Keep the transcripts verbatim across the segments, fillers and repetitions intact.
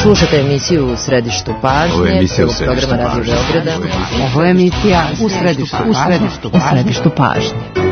Slušate emisiju U središtu pažnje, prvog programa Radio Beograda. Ovo je emisija U središtu, u središtu, u središtu pažnje.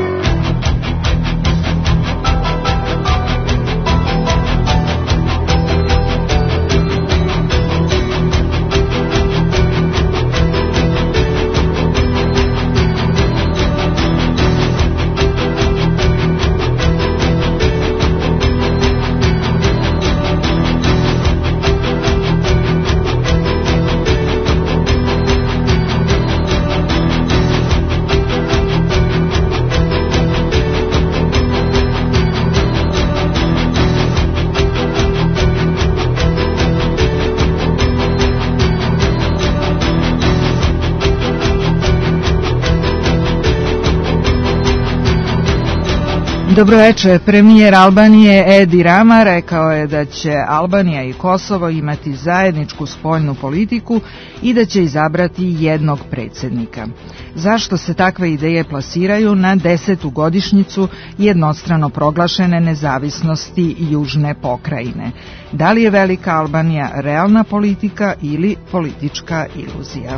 Dobroveče. Premijer Albanije Edi Rama rekao je da će Albanija i Kosovo imati zajedničku spoljnu politiku i da će izabrati jednog predsjednika. Zašto se takve ideje plasiraju na desetu godišnjicu jednostrano proglašene nezavisnosti južne pokrajine? Da li je Velika Albanija realna politika ili politička iluzija?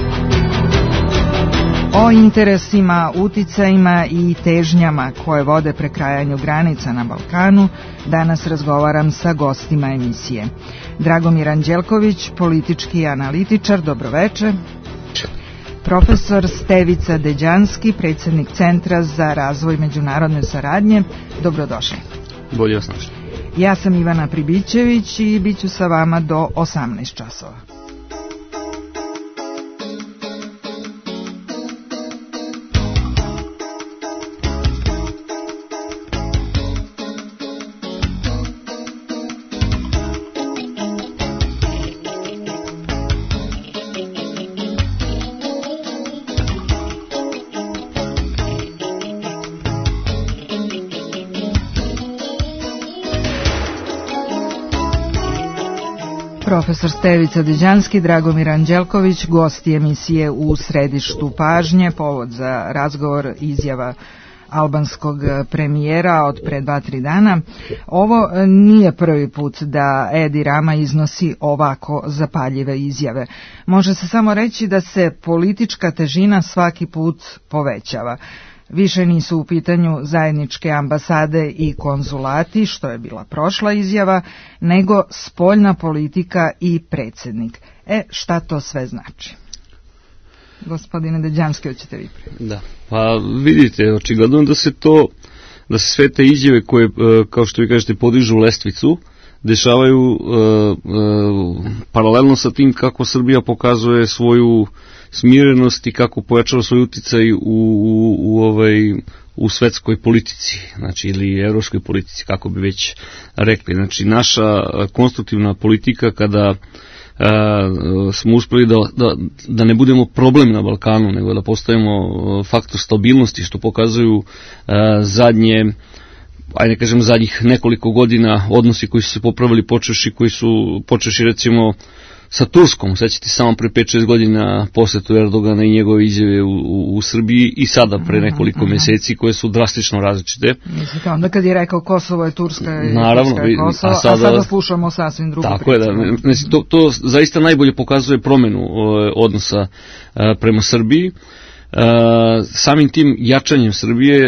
O interesima, uticajima i težnjama koje vode prekrajanju granica na Balkanu danas razgovaram sa gostima emisije. Dragomir Anđelković, politički analitičar, dobroveče. Profesor Stevica Deđanski, predsjednik Centra za razvoj međunarodne saradnje, dobrodošli. Bolje vas našli. Ja sam Ivana Pribićević i bit ću sa vama do osamnaest časova. Profesor Stevica Deđanski, Dragomir Anđelković, gosti emisije U središtu pažnje. Povod za razgovor izjava albanskog premijera od pre dva, tri dana. Ovo nije prvi put da Edi Rama iznosi ovako zapaljive izjave. Može se samo reći da se politička težina svaki put povećava. Više nisu u pitanju zajedničke ambasade i konzulati, što je bila prošla izjava, nego spoljna politika i predsjednik. E, šta to sve znači? Gospodine Deđanski, hoćete vi prije? Da, pa vidite, očigledno da se to, da se sve te izjave koje, kao što vi kažete, podižu lestvicu, dešavaju uh, uh, paralelno sa tim kako Srbija pokazuje svoju smirenost i kako pojačava svoj uticaj u, u, u, ovaj, u svetskoj politici, znači ili evropskoj politici, kako bi već rekli. Znači, naša konstruktivna politika kada a, smo uspeli da, da, da ne budemo problem na Balkanu, nego da postavimo faktor stabilnosti, što pokazuju a, zadnje ajde kažem zadnjih nekoliko godina odnosi koji su se popravili počeši, koji su počeši recimo sa Turskom, sećate samo pre pet šest godina posetu Erdogana i njegove izjave u, u, u Srbiji i sada pre nekoliko mm-hmm. mjeseci koje su drastično različite. Mislite, onda kad je rekao Kosovo je Turska i naravno, Turska je Kosovo, a sada, a sada slušamo sasvim drugu tako priču. Tako je, da, znači, to, to zaista najbolje pokazuje promenu o, odnosa a, prema Srbiji. Uh, samim tim jačanjem Srbije,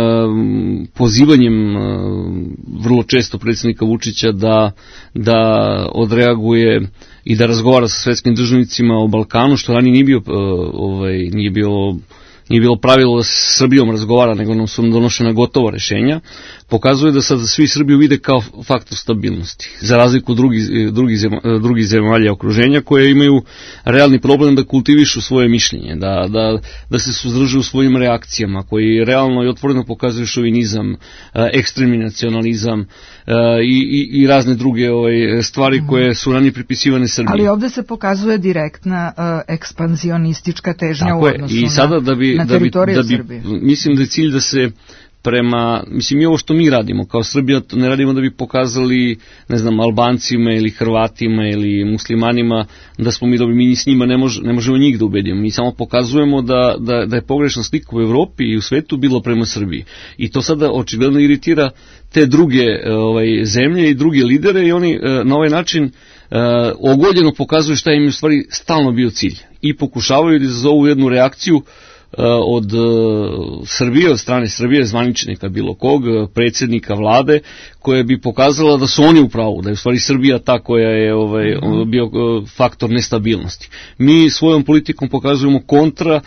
uh, pozivanjem uh, vrlo često predsjednika Vučića da, da odreaguje i da razgovara sa svetskim državnicima o Balkanu, što ranije nije bio, uh, ovaj, nije bilo nije bilo pravilo da se s Srbijom razgovara, nego nam su donošena gotova rešenja, pokazuje da sad svi Srbiju vide kao faktor stabilnosti, za razliku drugih, drugih, zemalja, drugih zemalja okruženja koje imaju realni problem da kultivišu svoje mišljenje, da, da, da se suzdrže u svojim reakcijama, koji realno i otvoreno pokazuju šovinizam, ekstremni nacionalizam i, i, i razne druge ovaj, stvari koje su ranije pripisivane Srbiji. Ali ovdje se pokazuje direktna uh, ekspanzionistička težnja. Tako u odnosu je. I sada da bi, na, na da bi, teritoriju da bi, Srbije. Mislim da je cilj da se prema, mislim i ovo što mi radimo kao Srbija, to ne radimo da bi pokazali, ne znam, Albancima ili Hrvatima ili muslimanima da smo mi dobri, mi s njima ne, mož, ne možemo njih da ubedimo, mi samo pokazujemo da, da, da je pogrešna slika u Evropi i u svetu bilo prema Srbiji i to sada očigledno iritira te druge ovaj, zemlje i druge lidere i oni na ovaj način uh, ogoljeno pokazuju šta im je u stvari stalno bio cilj i pokušavaju da izazovu jednu reakciju uh, od uh, Srbije, od strane Srbije, zvaničnika bilo kog, predsjednika vlade, koja bi pokazala da su oni u pravu, da je u stvari Srbija ta koja je ovaj, bio uh, faktor nestabilnosti. Mi svojom politikom pokazujemo kontra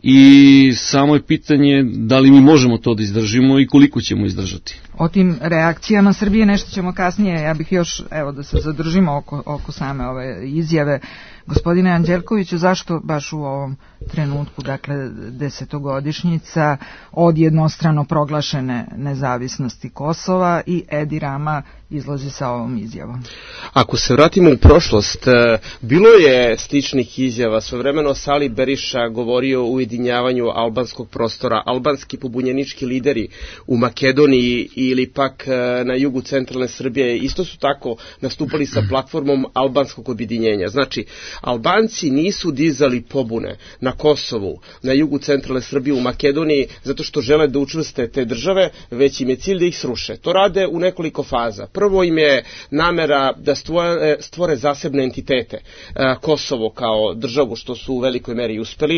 i samo je pitanje da li mi možemo to da izdržimo i koliko ćemo izdržati. O tim reakcijama Srbije nešto ćemo kasnije, ja bih još, evo da se zadržimo oko, oko same ove izjave. Gospodine Anđelkoviću, zašto baš u ovom trenutku, dakle desetogodišnjica od jednostrano proglašene nezavisnosti Kosova i Edi Rama izlazi sa ovom izjavom? Ako se vratimo u prošlost, bilo je sličnih izjava. Svojevremeno Sali Beriša govorio o ujedinjavanju albanskog prostora. Albanski pobunjenički lideri u Makedoniji ili pak na jugu centralne Srbije isto su tako nastupali sa platformom albanskog objedinjenja. Znači, Albanci nisu dizali pobune na Kosovu, na jugu centralne Srbije, u Makedoniji, zato što žele da učvrste te države, već im je cilj da ih sruše. To rade u nekoliko faza. Prvo im je namera da stvore, stvore zasebne entitete. E, Kosovo kao državu, što su u velikoj meri uspeli. E,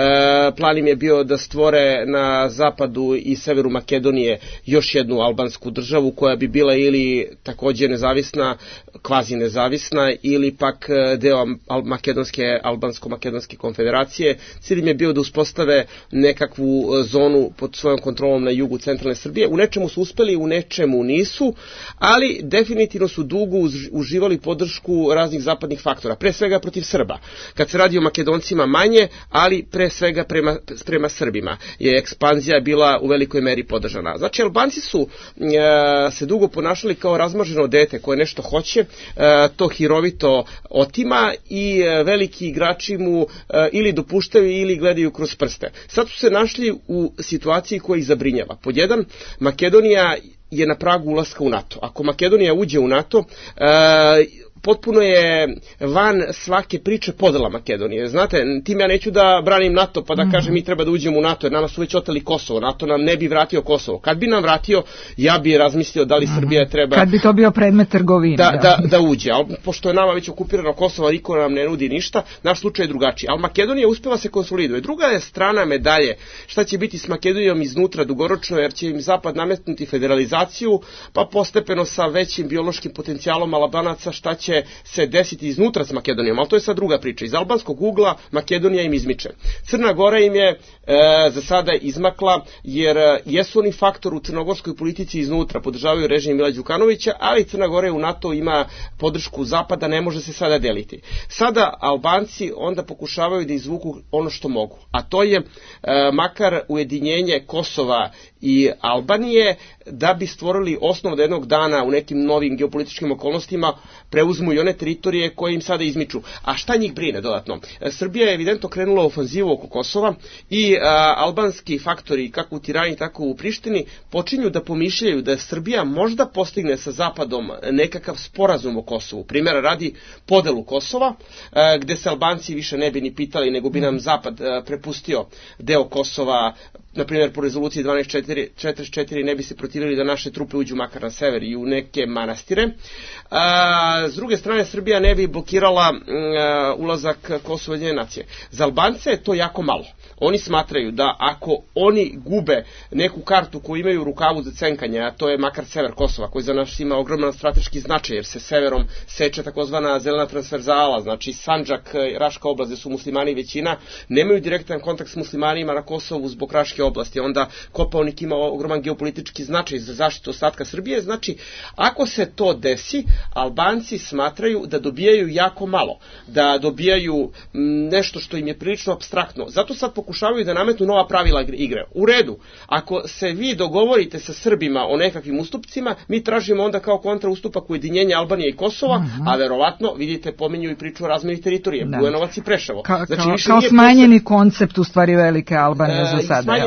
plan im je bio da stvore na zapadu i severu Makedonije još jednu albansku državu koja bi bila ili takođe nezavisna, kvazi nezavisna, ili pak deo makedonske, albansko-makedonske konfederacije. Cilj im je bio da uspostave nekakvu zonu pod svojom kontrolom na jugu centralne Srbije. U nečemu su uspeli, u nečemu nisu, ali definitivno su dugo uživali podršku raznih zapadnih faktora, pre svega protiv Srba. Kad se radi o Makedoncima manje, ali pre svega prema, prema Srbima je ekspanzija bila u velikoj meri podržana. Znači, Albanci su e, se dugo ponašali kao razmaženo dete koje nešto hoće, e, to hirovito otima i e, veliki igrači mu e, ili dopuštaju ili gledaju kroz prste. Sad su se našli u situaciji koja ih zabrinjava. Pod jedan, Makedonija je na pragu ulaska u NATO. Ako Makedonija uđe u NATO, e, potpuno je van svake priče podela Makedonije. Znate, tim ja neću da branim NATO pa da mm-hmm. kažem mi treba da uđemo u NATO, jer nama su već oteli Kosovo. NATO nam ne bi vratio Kosovo. Kad bi nam vratio, ja bi razmislio da li mm-hmm. Srbija treba... Kad bi to bio predmet trgovine. Da, da, da uđe. Ali pošto je nama već okupirano Kosovo, niko nam ne nudi ništa, naš slučaj je drugačiji. Ali Makedonija uspeva se konsoliduje. Druga je strana medalje. Šta će biti s Makedonijom iznutra dugoročno, jer će im Zapad nametnuti federalizaciju, pa postepeno sa većim biološkim potencijalom Albanaca šta će se desiti iznutra s Makedonijom, ali to je sad druga priča. Iz albanskog ugla Makedonija im izmiče. Crna Gora im je e, za sada izmakla, jer jesu oni faktor u crnogorskoj politici iznutra, podržavaju režim Mila Đukanovića, ali Crna Gora u NATO ima podršku Zapada, ne može se sada deliti. Sada Albanci onda pokušavaju da izvuku ono što mogu, a to je e, makar ujedinjenje Kosova i Albanije, da bi stvorili osnov da jednog dana u nekim novim geopolitičkim okolnostima preuzmu i one teritorije koje im sada izmiču. A šta njih brine dodatno? Srbija je evidentno krenula u ofanzivu oko Kosova i a, albanski faktori, kako u Tirani, tako u Prištini, počinju da pomišljaju da Srbija možda postigne sa Zapadom nekakav sporazum o Kosovu. Primjera radi podelu Kosova, a, gde se Albanci više ne bi ni pitali, nego bi nam Zapad a, prepustio deo Kosova, na primjer po rezoluciji dvanaest četrdeset četiri ne bi se protivili da naše trupe uđu makar na sever i u neke manastire. A, s druge strane, Srbija ne bi blokirala a, ulazak Kosova u Ujedinjene nacije. Za Albance je to jako malo. Oni smatraju da ako oni gube neku kartu koju imaju u rukavu za cenkanje, a to je makar sever Kosova, koji za nas ima ogroman strateški značaj, jer se severom seče takozvana zelena transverzala, znači Sandžak, Raška oblast, gde su muslimani većina, nemaju direktan kontakt s muslimanima na Kosovu zbog Raške oblasti, onda Kopaonik ima ogroman geopolitički značaj za zaštitu ostatka Srbije. Znači, ako se to desi, Albanci smatraju da dobijaju jako malo, da dobijaju nešto što im je prilično apstraktno. Zato sad pokušavaju da nametnu nova pravila igre. U redu, ako se vi dogovorite sa Srbima o nekakvim ustupcima, mi tražimo onda kao kontra ustupak ujedinjenja Albanije i Kosova, uh-huh. a verovatno, vidite, pominju i priču o razmeni teritorije, da. Bujanovac i Preševo. Ka, znači, kao kao smanjeni koncept, u stvari, velike Albanije za sada. Smanjen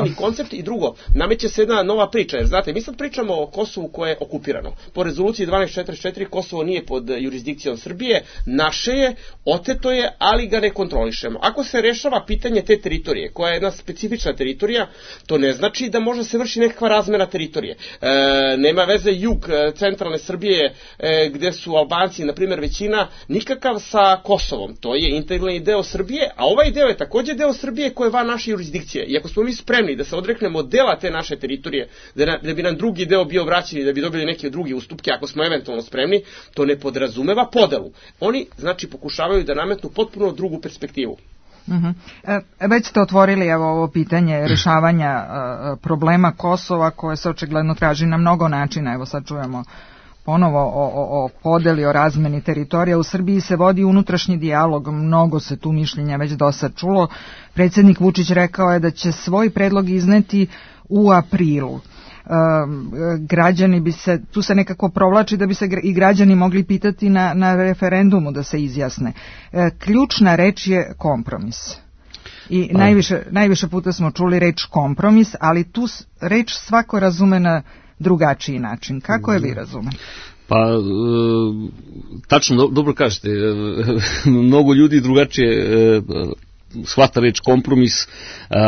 glavni koncept i drugo, nameće se jedna nova priča, jer znate, mi sad pričamo o Kosovu koje je okupirano. Po rezoluciji dvanaest četrdeset četiri Kosovo nije pod jurisdikcijom Srbije, naše je, oteto je, ali ga ne kontrolišemo. Ako se rešava pitanje te teritorije, koja je jedna specifična teritorija, to ne znači da može se vrši nekakva razmena teritorije. E, nema veze jug centralne Srbije e, gde su Albanci, na primjer, većina, nikakav sa Kosovom. To je integralni deo Srbije, a ovaj deo je također deo Srbije koje je van naše jurisdikcije. I ako smo mi spremni da se odreknemo dela te naše teritorije, da, na, da bi nam drugi deo bio vraćen i da bi dobili neke drugi ustupke, ako smo eventualno spremni, to ne podrazumeva podelu. Oni, znači, pokušavaju da nametnu potpuno drugu perspektivu. Uh-huh. E, već ste otvorili evo ovo pitanje rješavanja e, problema Kosova koje se očigledno traži na mnogo načina. Evo sad čujemo ponovo o, o, o podeli, o razmeni teritorija. U Srbiji se vodi unutrašnji dijalog, mnogo se tu mišljenja već do sad čulo. Predsjednik Vučić rekao je da će svoj predlog izneti u aprilu. E, građani bi se, tu se nekako provlači da bi se i građani mogli pitati na, na referendumu da se izjasne. E, ključna reč je kompromis. I A. najviše, najviše puta smo čuli reč kompromis, ali tu reč svako razume na drugačiji način. Kako je vi razumete? Pa, e, tačno, do, dobro kažete, e, mnogo ljudi drugačije e, shvata reč kompromis. E,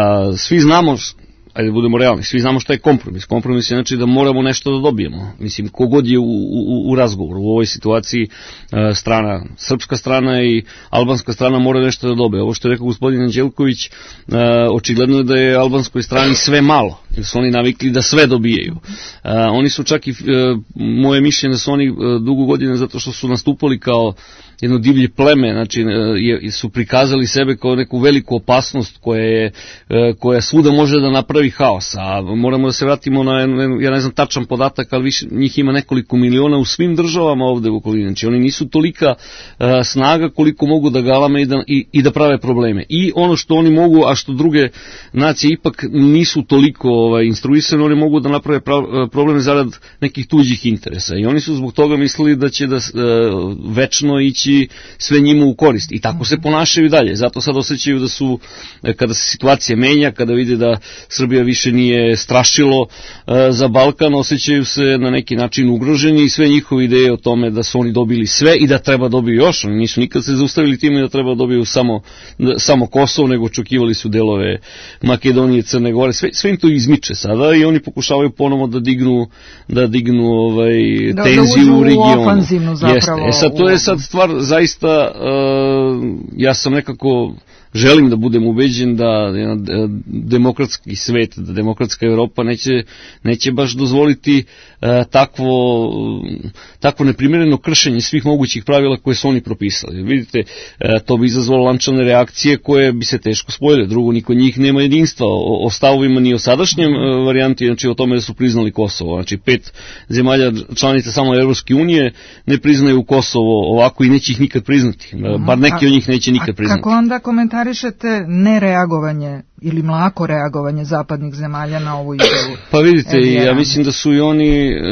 svi znamo, ajde budemo realni, svi znamo šta je kompromis. Kompromis je znači da moramo nešto da dobijemo. Mislim, kogod je u, u, u razgovoru u ovoj situaciji, e, strana, srpska strana i albanska strana mora nešto da dobije. Ovo što je rekao gospodin Anđelković, e, očigledno je da je albanskoj strani sve malo, jer su oni navikli da sve dobijaju. E, oni su čak i, e, moje mišljenje da su oni e, dugo godine zato što su nastupali kao jedno divlje pleme, znači je, su prikazali sebe kao neku veliku opasnost koja je, koja svuda može da napravi haos, a moramo da se vratimo na, ja ne znam tačan podatak, ali više, njih ima nekoliko miliona u svim državama ovde u okolini, znači oni nisu tolika uh, snaga koliko mogu da galame i da, i, i da prave probleme. I ono što oni mogu, a što druge nacije ipak nisu toliko ovaj, instruisane, oni mogu da naprave prav, probleme zarad nekih tuđih interesa. I oni su zbog toga mislili da će da uh, večno ići sve njima u korist i tako se ponašaju dalje. Zato sad osjećaju da su, kada se situacija menja, kada vide da Srbija više nije strašilo uh, za Balkan, osjećaju se na neki način ugroženi i sve njihove ideje o tome da su oni dobili sve i da treba dobiju još. Oni nisu nikad se zaustavili time da treba dobiju samo, samo Kosovo, nego očekivali su delove Makedonije, Crne Gore. Sve, sve im to izmiče sada i oni pokušavaju ponovo da dignu, da dignu ovaj, da, tenziju da u regionu. U ofanzivnu zapravo. Jeste. E sad, to je sad stvar zaista, uh, ja sam nekako želim da budem ubeđen da demokratski svet, da demokratska Evropa neće, neće baš dozvoliti uh, takvo, takvo neprimjereno kršenje svih mogućih pravila koje su oni propisali. Vidite, uh, to bi izazvalo lančane reakcije koje bi se teško spojile. Drugo, niko njih nema jedinstva o, o stavovima ni o sadašnjem uh, varijanti, znači o tome da su priznali Kosovo. Znači pet zemalja članica samo Evropske unije ne priznaju Kosovo ovako i neće ih nikad priznati. Uh, bar neki a, od njih neće nikad priznati. Kako onda komentarišete nereagovanje ili mlako reagovanje zapadnih zemalja na ovu izjavu? Pa vidite, ja mislim da su i oni, e,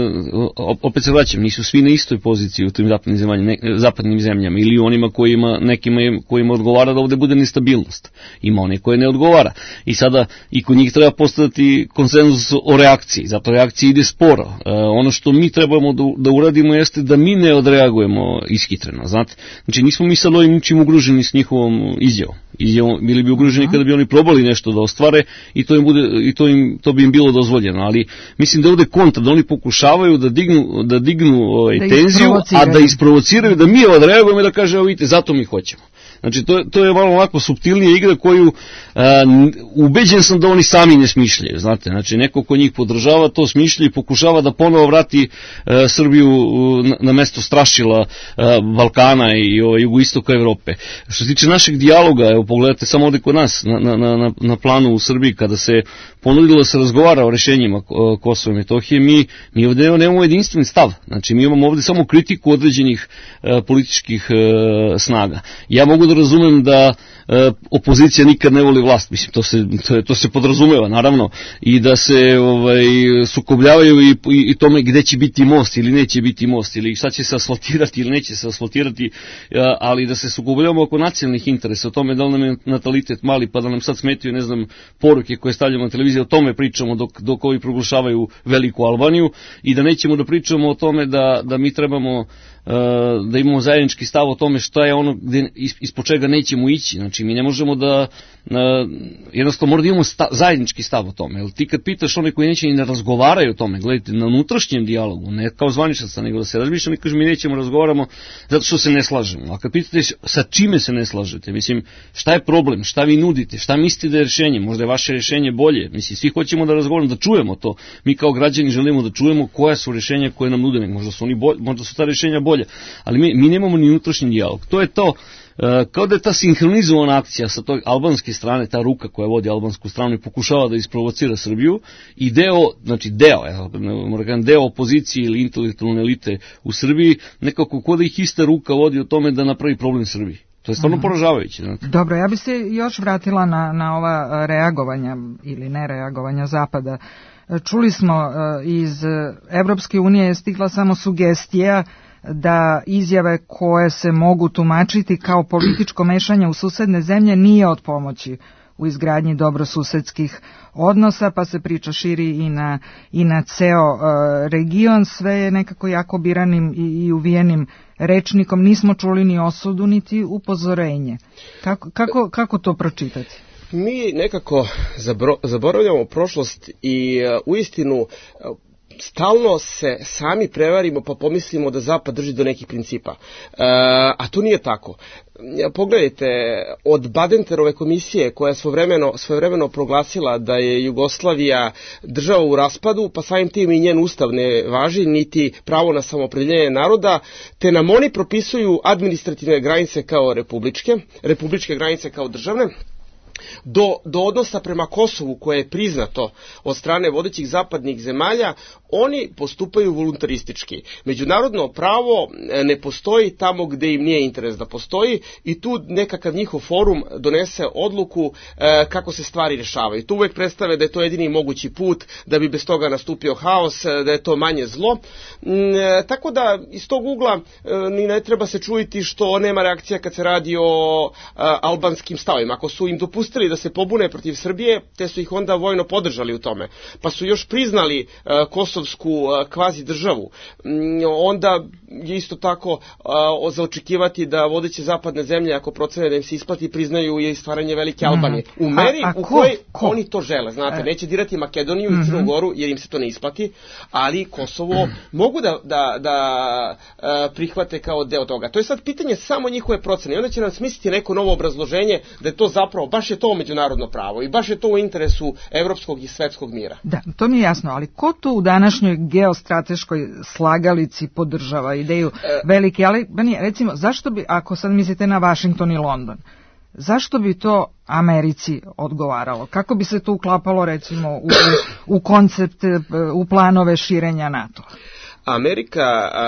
opet se vraćam, nisu svi na istoj poziciji u tim zapadnim zemljama, ne, zapadnim zemljama ili onima kojima, nekima kojima odgovara da ovde bude nestabilnost. Ima one koje ne odgovara. I sada i kod njih treba postaviti konsenzus o reakciji, zato reakcija ide sporo. E, ono što mi trebamo da, da uradimo jeste da mi ne odreagujemo ishitreno, znate. Znači nismo mi sad ovim ničim ugroženi s njihovom izjavom. Izjavom bili bi ugroženi kada bi oni probali nešto da ostvare i to im bude i to im to bi im bilo dozvoljeno, ali mislim da ovde kontra, da oni pokušavaju da dignu da dignu ovaj da tenziju, a da isprovociraju da mi odreagujemo i da kaže evo vidite zato mi hoćemo. Znači to, to je malo ovako suptilnija igra koju a, ubeđen sam da oni sami ne smišljaju, znate, znači neko ko njih podržava to smišlja i pokušava da ponovo vrati a, Srbiju na, na mesto strašila a, Balkana i o, jugoistoka Evrope. Što se tiče našeg dijaloga, evo pogledajte samo ovde kod nas na, na, na, na planu u Srbiji kada se ponudilo da se razgovara o rešenjima Kosova i Metohije, mi, mi ovde nemamo jedinstven stav, znači mi imamo ovde samo kritiku određenih a, političkih a, snaga. Ja mogu mogu da razumem da e, opozicija nikad ne voli vlast, mislim, to se, to, to se podrazumeva, naravno, i da se ovaj, sukobljavaju i, i, i tome gde će biti most ili neće biti most, ili šta će se asfaltirati ili neće se asfaltirati, ali da se sukobljavamo oko nacionalnih interesa, o tome da li nam je natalitet mali, pa da nam sad smetaju, ne znam, poruke koje stavljamo na televiziju, o tome pričamo dok, dok ovi proglašavaju veliku Albaniju, i da nećemo da pričamo o tome da, da mi trebamo da imamo zajednički stav o tome šta je ono gde, ispod čega nećemo ići. Znači, mi ne možemo da, jednostavno mora da imamo sta, zajednički stav o tome. Jer ti kad pitaš one koji neće i ne razgovaraju o tome, gledajte, na unutrašnjem dijalogu, ne kao zvaničaca, nego da se razmišljamo i kažemo mi nećemo razgovaramo zato što se ne slažemo. A kad pitate sa čime se ne slažete, mislim, šta je problem, šta vi nudite, šta mislite da je rješenje, možda je vaše rješenje bolje, mislim, svi hoćemo da razgovaramo, da čujemo to. Mi kao građani želimo da čujemo koja su rješenja koje nam nude, možda su, oni bolje, možda su ta rješenja bolje. Ali mi, mi nemamo ni unutrašnji dijalog. To je to, uh, kao da je ta sinhronizovana akcija sa tog albanske strane, ta ruka koja vodi albansku stranu i pokušava da isprovocira Srbiju, i deo, znači deo, ja, moram deo opozicije ili intelektualne elite u Srbiji, nekako kod da ih ista ruka vodi o tome da napravi problem Srbiji. To je stvarno poražavajuće. Znači. Dobro, ja bih se još vratila na, na ova reagovanja ili nereagovanja Zapada. Čuli smo iz Evropske unije je stigla samo sugestija da izjave koje se mogu tumačiti kao političko mešanje u susedne zemlje nije od pomoći u izgradnji dobrosusedskih odnosa, pa se priča širi i na, i na ceo uh, region. Sve je nekako jako biranim i, i uvijenim rečnikom. Nismo čuli ni osudu, niti upozorenje. Kako, kako, kako to pročitati? Mi nekako zabro, zaboravljamo prošlost i uh, uistinu uh, stalno se sami prevarimo pa pomislimo da Zapad drži do nekih principa. E, a to nije tako. Pogledajte, od Badenterove komisije koja je svojevremeno, svojevremeno proglasila da je Jugoslavija država u raspadu, pa samim tim i njen ustav ne važi, niti pravo na samoopredjeljenje naroda, te nam oni propisuju administrativne granice kao republičke, republičke granice kao državne, Do, do odnosa prema Kosovu koje je priznato od strane vodećih zapadnih zemalja, oni postupaju voluntaristički. Međunarodno pravo ne postoji tamo gde im nije interes da postoji i tu nekakav njihov forum donese odluku e, kako se stvari rješavaju. Tu uvek predstave da je to jedini mogući put, da bi bez toga nastupio haos, da je to manje zlo. E, tako da iz tog ugla e, ni ne treba se čuditi što nema reakcija kad se radi o a, albanskim stavima. Ako su im dopustili da se pobune protiv Srbije, te su ih onda vojno podržali u tome. Pa su još priznali uh, kosovsku uh, kvazi državu. Mm, onda je isto tako uh, za očekivati da vodeće zapadne zemlje, ako procene da im se isplati, priznaju i stvaranje velike Albanije. U meri a, a u kojoj oni to žele. Znate, neće dirati Makedoniju i Crnu Goru jer im se to ne isplati, ali Kosovo mogu da, da, da uh, prihvate kao deo toga. To je sad pitanje samo njihove procene. I onda će nam smisliti neko novo obrazloženje da je to zapravo, baš je to međunarodno pravo i baš je to u interesu evropskog i svetskog mira. Da, to mi je jasno, ali ko tu u današnjoj geostrateškoj slagalici podržava ideju e, velike, ali recimo, zašto bi, ako sad mislite na Washington i London, zašto bi to Americi odgovaralo? Kako bi se to uklapalo recimo u, u koncept, u planove širenja NATO? Amerika,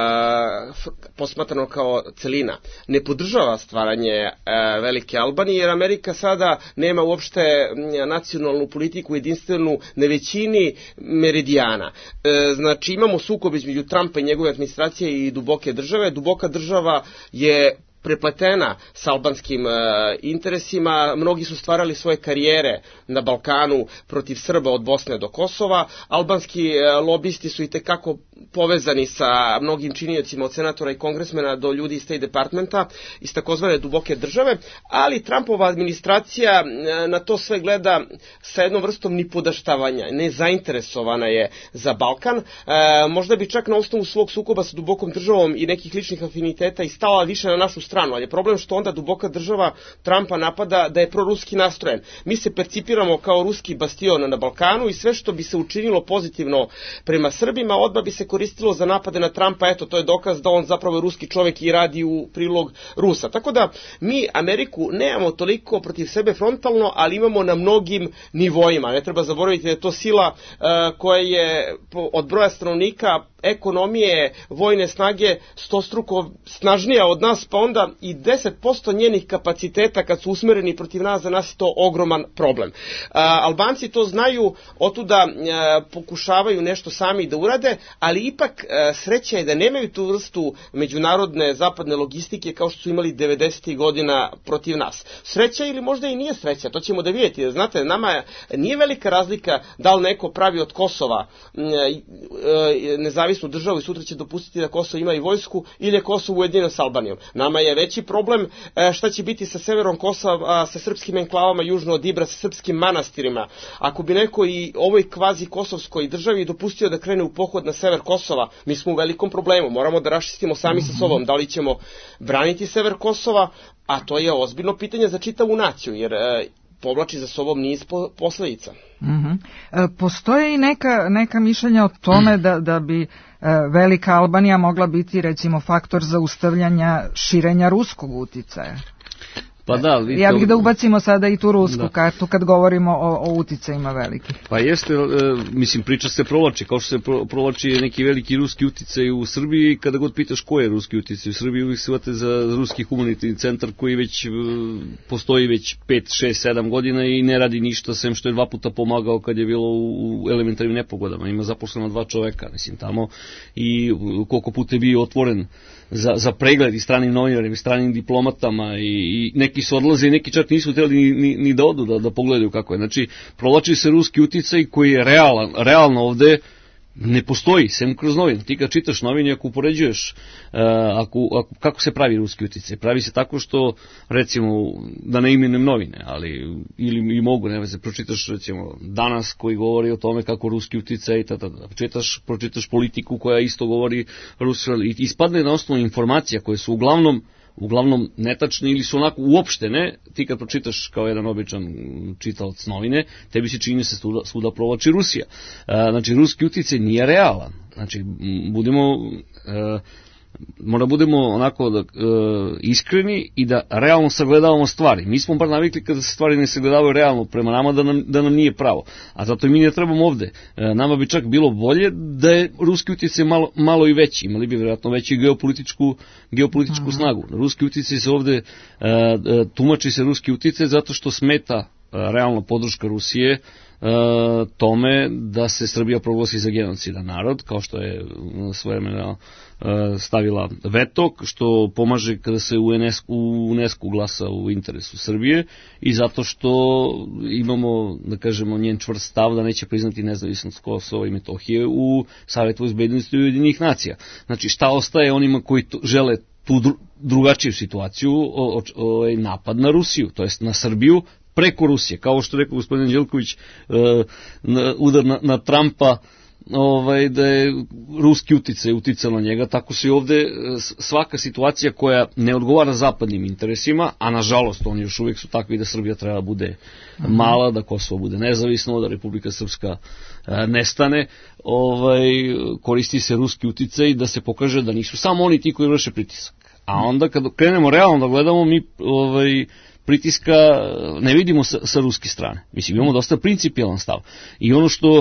a, posmatrano kao celina, ne podržava stvaranje a, velike Albanije, jer Amerika sada nema uopšte nacionalnu politiku jedinstvenu na većini meridijana. E, znači imamo sukob između Trumpa i njegove administracije i duboke države. Duboka država je prepletena s albanskim e, interesima. Mnogi su stvarali svoje karijere na Balkanu protiv Srba od Bosne do Kosova. Albanski e, lobisti su i tekako povezani sa mnogim činiocima od senatora i kongresmena do ljudi iz State Departmenta, iz takozvane duboke države, ali Trumpova administracija e, na to sve gleda sa jednom vrstom nipodaštavanja. Nezainteresovana je za Balkan. E, možda bi čak na osnovu svog sukoba sa dubokom državom i nekih ličnih afiniteta i stala više na našu stranu, ali je problem što onda duboka država Trumpa napada da je proruski nastrojen. Mi se percipiramo kao ruski bastion na Balkanu i sve što bi se učinilo pozitivno prema Srbima, odmah bi se iskoristilo za napade na Trumpa, eto, to je dokaz da on zapravo je ruski čovjek i radi u prilog Rusa. Tako da mi Ameriku nemamo toliko protiv sebe frontalno, ali imamo na mnogim nivoima. Ne treba zaboraviti da je to sila uh, koja je od broja stanovnika, ekonomije, vojne snage stostruko snažnija od nas, pa onda i deset posto njenih kapaciteta kad su usmereni protiv nas, za nas je to ogroman problem. A, Albanci to znaju, otuda a, pokušavaju nešto sami da urade, ali ipak a, sreća je da nemaju tu vrstu međunarodne zapadne logistike kao što su imali devedesetih godina protiv nas. Sreća ili možda i nije sreća, to ćemo da vidjeti. Znate, nama nije velika razlika da li neko pravi od Kosova nezavisno državu i sutra će dopustiti da Kosovo ima i vojsku, ili je Kosovo ujedinjeno s Albanijom. Nama je veći problem šta će biti sa severom Kosova, sa srpskim enklavama južno od Ibra, sa srpskim manastirima. Ako bi neko i ovoj kvazi kosovskoj državi dopustio da krene u pohod na sever Kosova, mi smo u velikom problemu. Moramo da raščistimo sami sa sobom da li ćemo braniti sever Kosova, a to je ozbiljno pitanje za čitavu naciju, jer povlači za sobom niz posledica. Mm-hmm. E, postoje i neka, neka mišljenja o tome da, da bi e, Velika Albanija mogla biti recimo faktor zaustavljanja širenja ruskog uticaja. Pa da, vi ja to... bih da ubacimo sada i tu rusku da. kartu kad govorimo o, o uticajima velikih. Pa jeste, e, mislim, priča se provlači, kao što se pro, provlači neki veliki ruski uticaj u Srbiji, kada god pitaš ko je ruski uticaj u Srbiji, uvijek se vate za ruski humanitarni centar koji već e, postoji već pet, šest, sedam godina i ne radi ništa, sem što je dva puta pomagao kad je bilo u, u elementarnim nepogodama. Ima zaposleno dva čoveka, mislim, tamo, i koliko puta je bio otvoren za, za pregled i stranim novinarima i stranim diplomatama, i, i neki su odlaze i neki čak nisu htjeli ni, ni, ni da odu da, da pogledaju kako je. Znači, provlači se ruski uticaj koji je realan, realno ovde ne postoji, sem kroz novine. Ti kad čitaš novine, ako upoređuješ uh, ako, ako, kako se pravi ruski uticaj, pravi se tako što, recimo, da ne imenujem novine, ali ili i mogu, ne veze, pročitaš recimo Danas koji govori o tome kako ruski uticaj, tada, pročitaš, pročitaš Politiku koja isto govori ruski, i ispadne na osnovu informacija koje su uglavnom uglavnom netačne ili su onako uopštene. Ti kad pročitaš kao jedan običan čitalac novine, tebi se čini se svuda, svuda provlači Rusija. E, znači, ruski uticaj nije realan. Znači, budemo, e, mora budemo onako da, e, iskreni i da realno sagledavamo stvari. Mi smo bar navikli kada se stvari ne sagledavaju realno prema nama da nam, da nam nije pravo. A zato i mi ne trebamo ovde. E, nama bi čak bilo bolje da je ruski utjecaj malo, malo i veći. Imali bi vjerojatno veći geopolitičku, geopolitičku Aha. snagu. Ruski utjecaj se ovde, e, tumači se ruski utjecaj zato što smeta e, realno podrška Rusije e, tome da se Srbija proglasi za genocidan narod, kao što je svojevremeno stavila veto, što pomaže kada se u UNESCO, u UNESCO glasa u interesu Srbije, i zato što imamo, da kažemo, njen čvrst stav da neće priznati nezavisnost Kosova i Metohije u Savetu bezbednosti Ujedinjenih nacija. Znači, šta ostaje onima koji to, žele tu dru, drugačiju situaciju, o, o, o, napad na Rusiju, to jest na Srbiju preko Rusije, kao što rekao gospodin Anđelković, e, na, udar na, na Trumpa, ovaj, da je ruski uticaj uticao na njega, tako se i ovde svaka situacija koja ne odgovara zapadnim interesima, a nažalost oni još uvijek su takvi da Srbija treba bude mala, da Kosovo bude nezavisno, da Republika Srpska nestane, ovaj, koristi se ruski uticaj da se pokaže da nisu samo oni ti koji vrše pritisak. A onda kad krenemo realno da gledamo, mi ovaj, pritiska ne vidimo sa, sa ruske strane. Mislim, imamo dosta principijalan stav. I ono što,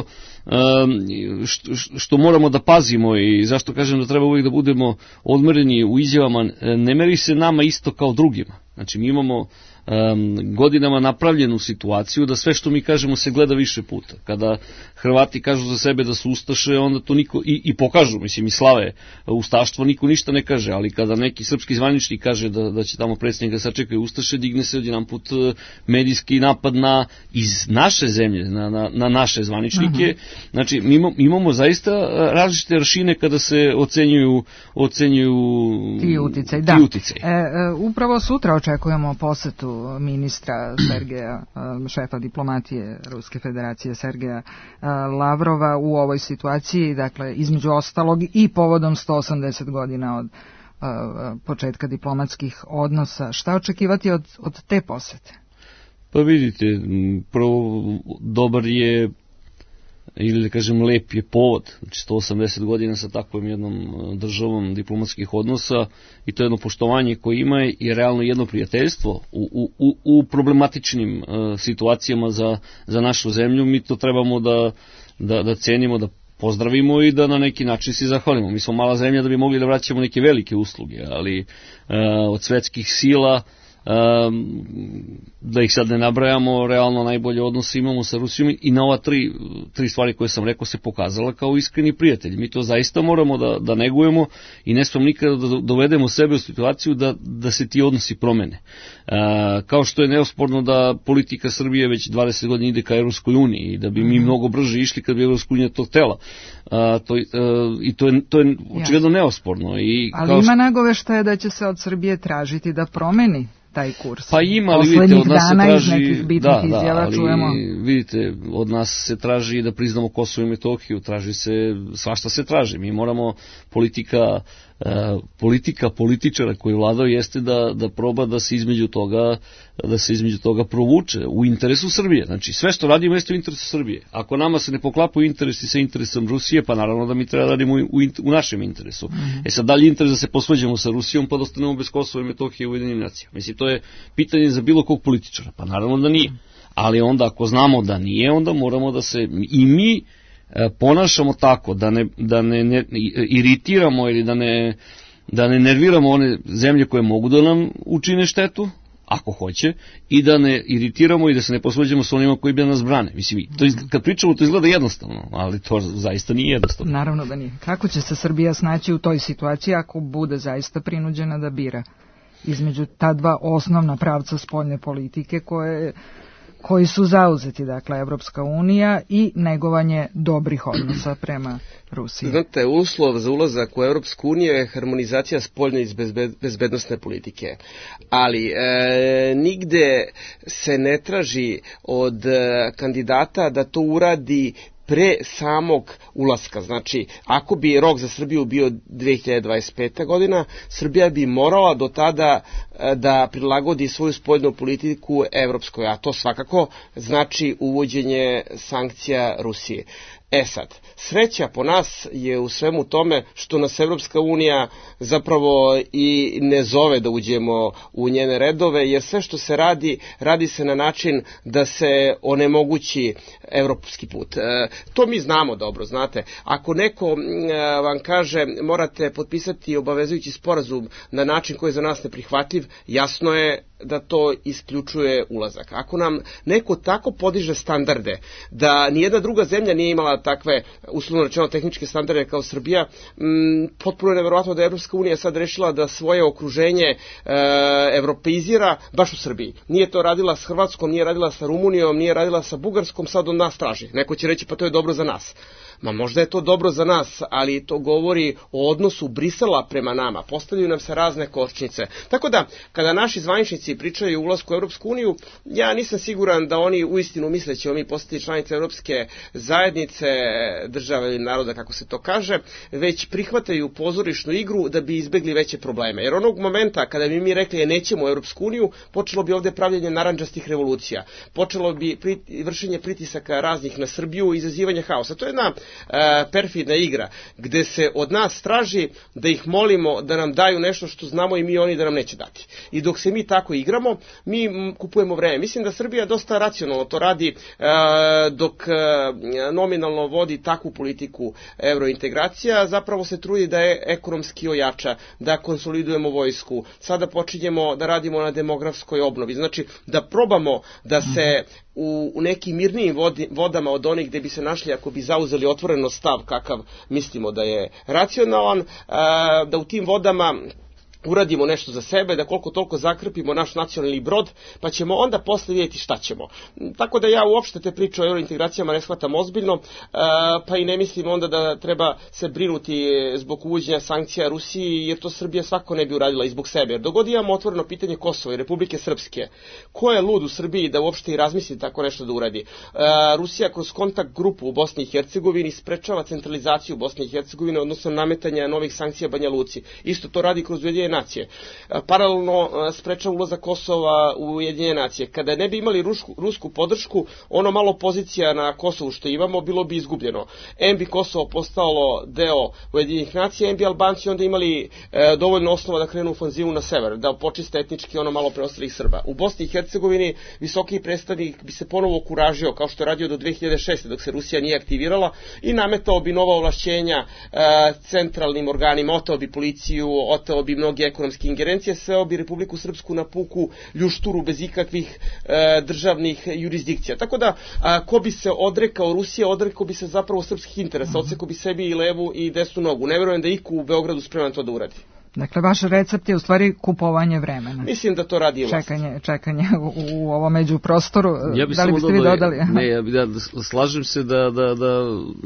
što, što moramo da pazimo, i zašto kažem da treba uvijek da budemo odmereni u izjavama, ne meri se nama isto kao drugima. Znači, mi imamo um, godinama napravljenu situaciju da sve što mi kažemo se gleda više puta. Kada Hrvati kažu za sebe da su ustaše, onda to niko, i, i pokažu, mislim, i slave ustaštvo, niko ništa ne kaže, ali kada neki srpski zvaničnik kaže da, da će tamo predsjednik da sačekaju ustaše, digne se odjedanput medijski napad na, iz naše zemlje, na, na, na naše zvaničnike. Uh-huh. Znači, mi imamo, imamo zaista različite aršine kada se ocenjuju, ocenjuju ti uticaj. Da. Ti uticaj. E, e, upravo sutra očekujemo posetu ministra Sergeja, šefa diplomatije Ruske federacije Sergeja Lavrova u ovoj situaciji, dakle, između ostalog i povodom sto osamdeset godina od uh, početka diplomatskih odnosa. Šta očekivati od, od te posete? Pa vidite, prvo dobar je ili da kažem lep je povod, znači sto osamdeset godina sa takvom jednom državom diplomatskih odnosa i to jedno poštovanje koje ima i realno jedno prijateljstvo u, u, u problematičnim uh, situacijama za, za našu zemlju, mi to trebamo da, da, da cenimo, da pozdravimo i da na neki način si zahvalimo. Mi smo mala zemlja da bi mogli da vraćamo neke velike usluge, ali uh, od svetskih sila Um, da ih sad ne nabrajamo, realno najbolje odnose imamo sa Rusijom i na ova tri, tri stvari koje sam rekao se pokazala kao iskreni prijatelji. Mi to zaista moramo da, da negujemo i ne smemo nikada da dovedemo sebe u situaciju da, da se ti odnosi promene. Uh, kao što je neosporno da politika Srbije već dvadeset godina ide ka Evropskoj uniji i da bi mi mnogo brže išli kad bi Evropska unija to htela. Uh, to, uh, I to je, to je očigledno neosporno. I ali kao ima nagoveštaje da će se od Srbije tražiti da promeni taj kurs. Pa ima, ali vidite, od nas se traži, da, da, ali čujemo. Vidite, od nas se traži da priznamo Kosovo i Metohiju, traži se, svašta se traži. Mi moramo, politika, uh, politika političara koji vladao jeste da, da proba da se između toga, da se između toga provuče u interesu Srbije. Znači, sve što radimo jeste u interesu Srbije. Ako nama se ne poklapaju interesi sa interesom Rusije, pa naravno da mi treba da radimo u, u, u našem interesu. Mm-hmm. E sad, dalje interes da se posvađamo sa Rusijom, pa da ostanemo bez Kosova i Metohije u Ujedinjenim nacijama. Mislim, to je pitanje za bilo kog političara. Pa naravno da nije. Ali onda, ako znamo da nije, onda moramo da se i mi e, ponašamo tako, da ne, da ne, ne iritiramo ili da ne, da ne nerviramo one zemlje koje mogu da nam učine štetu, ako hoće, i da ne iritiramo i da se ne posvađamo s onima koji bi nas brane. Mislim, to izgleda, kad pričamo, to izgleda jednostavno, ali to zaista nije jednostavno. Naravno da nije. Kako će se Srbija snaći u toj situaciji ako bude zaista prinuđena da bira između ta dva osnovna pravca spoljne politike koje, koji su zauzeti, dakle, Evropska unija i negovanje dobrih odnosa prema Rusiji? Znate, uslov za ulazak u Evropsku uniju je harmonizacija spoljne i bezbednosne politike. Ali e, nigde se ne traži od e, kandidata da to uradi pre samog ulaska. Znači, ako bi rok za Srbiju bio dve hiljade dvadeset peta godina, Srbija bi morala do tada da prilagodi svoju spoljnu politiku evropskoj, a to svakako znači uvođenje sankcija Rusije. E sad, sreća po nas je u svemu tome što nas Evropska unija zapravo i ne zove da uđemo u njene redove, jer sve što se radi, radi se na način da se onemogući evropski put. E, to mi znamo dobro, znate. Ako neko e, vam kaže morate potpisati obavezujući sporazum na način koji je za nas neprihvatljiv, jasno je da to isključuje ulazak. Ako nam neko tako podiže standarde, da nijedna druga zemlja nije imala takve, uslovno rečeno, tehničke standarde kao Srbija, m, potpuno je nevjerovatno da je Evropska unija sad rešila da svoje okruženje e, evropeizira baš u Srbiji. Nije to radila s Hrvatskom, nije radila sa Rumunijom, nije radila sa Bugarskom, sad od nas traži. Neko će reći pa to je dobro za nas. Ma možda je to dobro za nas, ali to govori o odnosu Brisela prema nama. Postavljaju nam se razne kočnice. Tako da, kada naši zvaničnici pričaju o ulasku u Evropsku uniju, ja nisam siguran da oni uistinu misle da ćemo mi postati članice Evropske zajednice, države ili naroda, kako se to kaže, već prihvataju pozorišnu igru da bi izbegli veće probleme. Jer onog momenta kada bi mi rekli je nećemo u Evropsku uniju, počelo bi ovde pravljenje narandžastih revolucija. Počelo bi pri, vršenje pritisaka raznih na Srbiju i izazivanje haosa. To je jedna e, perfidna igra gde se od nas traži da ih molimo da nam daju nešto što znamo i mi oni da nam neće dati. I dok se mi tako igramo, mi kupujemo vreme. Mislim da Srbija dosta racionalno to radi e, dok e, nominalno vodi takvu politiku evrointegracija, zapravo se trudi da je ekonomski ojača, da konsolidujemo vojsku. Sada počinjemo da radimo na demografskoj obnovi. Znači da probamo da se u, u nekim mirnijim vodi, vodama od onih gde bi se našli ako bi zauzeli otvoreno stav kakav mislimo da je racionalan, a, da u tim vodama uradimo nešto za sebe, da koliko toliko zakrpimo naš nacionalni brod, pa ćemo onda posle vidjeti šta ćemo. Tako da ja uopšte te priče o eurointegracijama ne shvatam ozbiljno, pa i ne mislim onda da treba se brinuti zbog uvođenja sankcija Rusiji, jer to Srbija svako ne bi uradila i zbog sebe. Jer dogod imamo otvoreno pitanje Kosova i Republike Srpske, ko je lud u Srbiji da uopšte i razmisli tako nešto da uradi? Rusija kroz kontakt grupu u Bosni i Hercegovini sprečava centralizaciju Bosne i Hercegovine, odnosno nametanja novih sankcija Banja Luci. Isto to radi kroz Ujedinjene nacije. Paralelno sprečava ulazak Kosova u Ujedinjene nacije. Kada ne bi imali rusku, rusku podršku, ono malo pozicija na Kosovu što imamo bilo bi izgubljeno. Em bi Kosovo postalo deo Ujedinjenih nacija, em bi Albanci onda imali e, dovoljno osnova da krenu ofanzivu na sever, da počiste etnički ono malo preostalih Srba. U Bosni i Hercegovini visoki predstavnik bi se ponovo okuražio, kao što je radio do dve hiljade šeste. dok se Rusija nije aktivirala, i nametao bi nova ovlašćenja e, centralnim organima, oteo bi policiju, oteo bi mnoge ekonomske ingerencije, sveo bi Republiku Srpsku na puku ljušturu bez ikakvih e, državnih jurisdikcija. Tako da, a, ko bi se odrekao Rusije, odrekao bi se zapravo srpskih interesa, odsekao bi sebi i levu i desnu nogu. Ne verujem da iku u Beogradu spreman to da uradi. Dakle, vaš recept je u stvari kupovanje vremena. Mislim da to radi vlast. Čekanje, čekanje u, u ovom međuprostoru. Ja bi da li biste vi dodali? Ne, ja bi da, da slažem se da, da, da,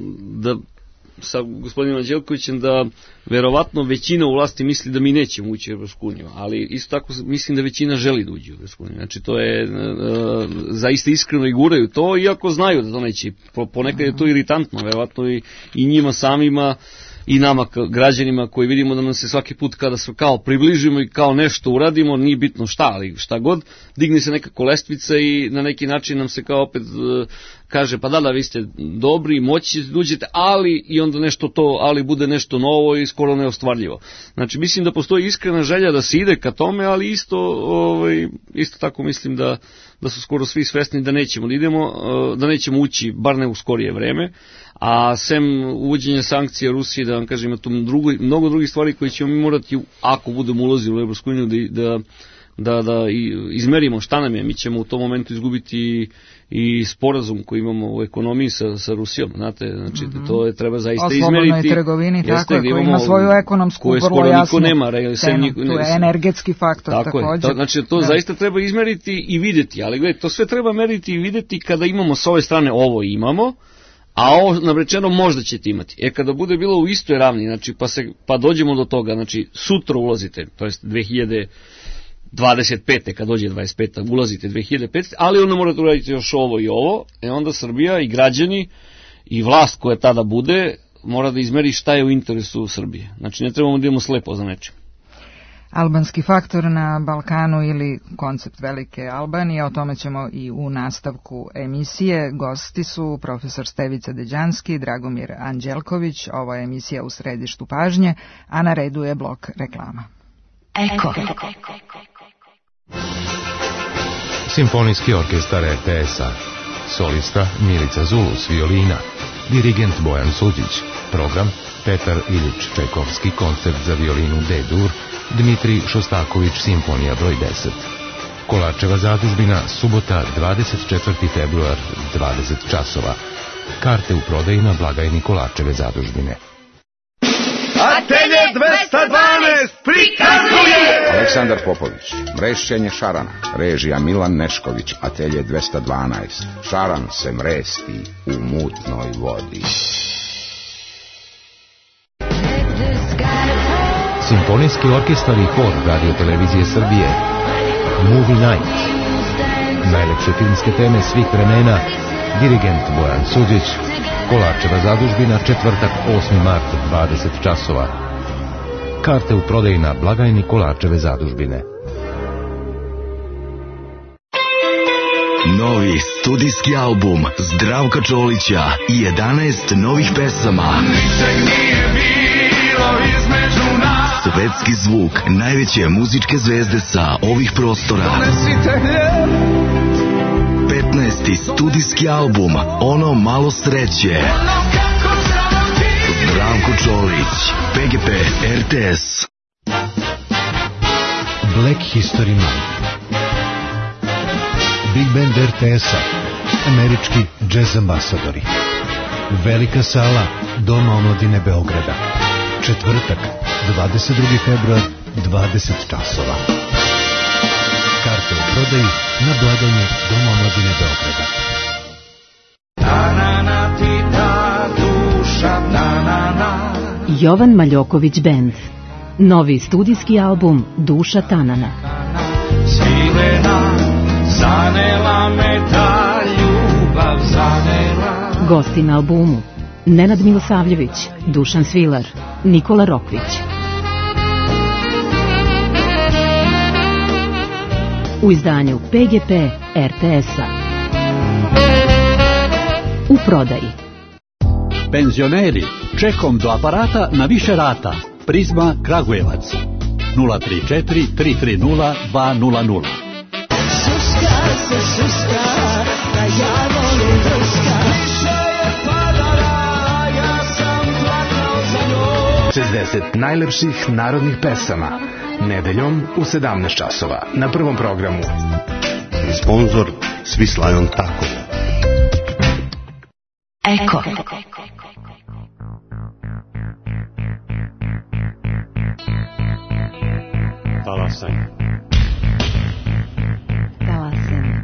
da sa gospodinom Anđelkovićem da verovatno većina u vlasti misli da mi nećemo ući u Evropsku uniju, ali isto tako mislim da većina želi da uđe u Evropsku uniju. Znači to je uh, zaista iskreno i guraju to, iako znaju da to neće. Ponekad je to iritantno, verovatno i, i njima samima i nama građanima koji vidimo da nam se svaki put kada se kao približimo i kao nešto uradimo, nije bitno šta, ali šta god, digne se neka lestvica i na neki način nam se kao opet uh, kaže pa da da vi ste dobri, moći da uđete, ali i onda nešto to, ali bude nešto novo i skoro neostvarljivo. Znači mislim da postoji iskrena želja da se ide ka tome, ali isto, ovaj, isto tako mislim da, da su skoro svi svesni da nećemo da idemo, uh, da nećemo ući, bar ne u skorije vreme. A sem uvođenja sankcija Rusije, da vam kažem, ima tu drugo, mnogo drugih stvari koje ćemo mi morati, ako budemo ulazili u Evropsku uniju, da, da, da izmerimo šta nam je. Mi ćemo u tom momentu izgubiti i sporazum koji imamo u ekonomiji sa, sa Rusijom, znate, znači mm-hmm. to je treba zaista izmeriti. O slobodnoj trgovini, tako je, koji ima svoju ekonomsku vrlo jasnu nema, cenu, tu je energetski faktor tako također. Je, to, znači to da. Zaista treba izmeriti i vidjeti, ali gledajte, to sve treba meriti i vidjeti kada imamo s ove strane ovo imamo, a ovo nam rečeno možda ćete imati. E kada bude bilo u istoj ravni, znači pa, se, pa dođemo do toga, znači sutra ulazite, to jest dve hiljade dvadeset pete kad dođe dvadeset peta ulazite dve hiljade petnaeste, ali onda morate uraditi još ovo i ovo, e onda Srbija i građani i vlast koja tada bude mora da izmeri šta je u interesu Srbije. Znači ne trebamo da idemo slepo za nečim. Albanski faktor na Balkanu ili koncept Velike Albanije, o tome ćemo i u nastavku emisije. Gosti su profesor Stevica Deđanski, Dragomir Anđelković, ovo je emisija U središtu pažnje, a na redu je blok reklama. Eko. Simfonijski orkestar er te es-a, solista Milica Zulus, violina, dirigent Bojan Suđić, program Petar Ilić Čajkovski, koncert za violinu D-dur, Dmitrij Šostaković, simfonija broj deset. Kolarčeva zadužbina, subota, dvadeset četvrti februar, dvadeset časova. Karte u prodaji na blagajni Kolarčeve zadužbine. Atelje dvesta dvanaest prikazuje Aleksandar Popović, mrešćenje šarana, režija Milan Nešković. Atelje dvesta dvanaest, šaran se mresti u mutnoj vodi. Simfonijski orkestar i hor Radio Televizije Srbije, Movie Night, najlepše filmske teme svih vremena, dirigent Bojan Suđić, Kolarčeva zadužbina, četvrtak osmi mart, dvadeset časova. Karte u prodaji na blagajni Kolarčeve zadužbine. Novi studijski album Zdravka Čolića i jedanaest novih pesama. Ničeg nije bilo između nas. Svetski zvuk najveće muzičke zvezde sa ovih prostora. Donesite hljeb. petnaesti studijski album Ono malo sreće. Ono kako zavoti. Zdravko Čolić, P G P, er te es. Black History Month. Big Band er te es-a, američki džez ambasadori. Velika sala Doma omladine Beograda. Četvrtak, dvadeset drugi februar, dvadeset časova. Karte u prodaji na blagajni Doma omladine Beograda. Tanana ti ta duša, tanana. Jovan Maljoković Band. Novi studijski album Duša Tanana. Svilena, zanela me ta ljubav, zanela. Gosti na albumu Nenad Milosavljević, Dušan Svilar, Nikola Rokvić. u izdanju P G P R T S-a. U prodaji. Penzioneri, čekom do aparata na više rata. Prizma Kragujevac. nula tri četiri tri tri nula dva nula nula. Šuška se šuška, da ja volim drška. Više je padala, ja sam plakao za njom. šezdeset najlepših narodnih pesama. Nedeljom u sedamnaest časova na Prvom programu. Sponzor Swiss Lion Taco. Eko. Talasaj. Talasaj.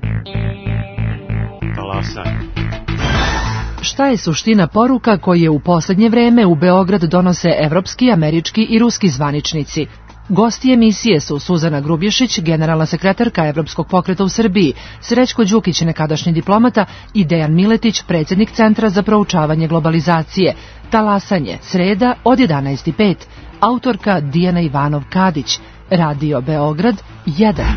Talasaj. Šta je suština poruka koje u poslednje vreme u Beograd donose evropski, američki i ruski zvaničnici? Gosti emisije su Suzana Grubješić, generalna sekretarka Evropskog pokreta u Srbiji, Srećko Đukić, nekadašnji diplomata, i Dejan Miletić, predsjednik Centra za proučavanje globalizacije. Talasanje, sreda od jedanaest i pet. Autorka Dijana Ivanov-Kadić. Radio Beograd jedan.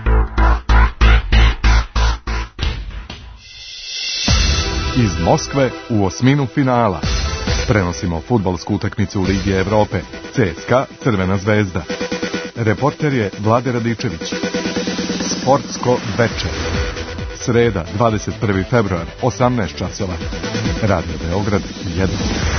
Iz Moskve u osminu finala. Prenosimo fudbalsku utakmicu u Ligi Evrope. C S K A Crvena zvezda. Reporter je Vlade Radičević. Sportsko veče. Sreda, dvadeset prvi februar, osamnaest časova. Radio Beograd jedan.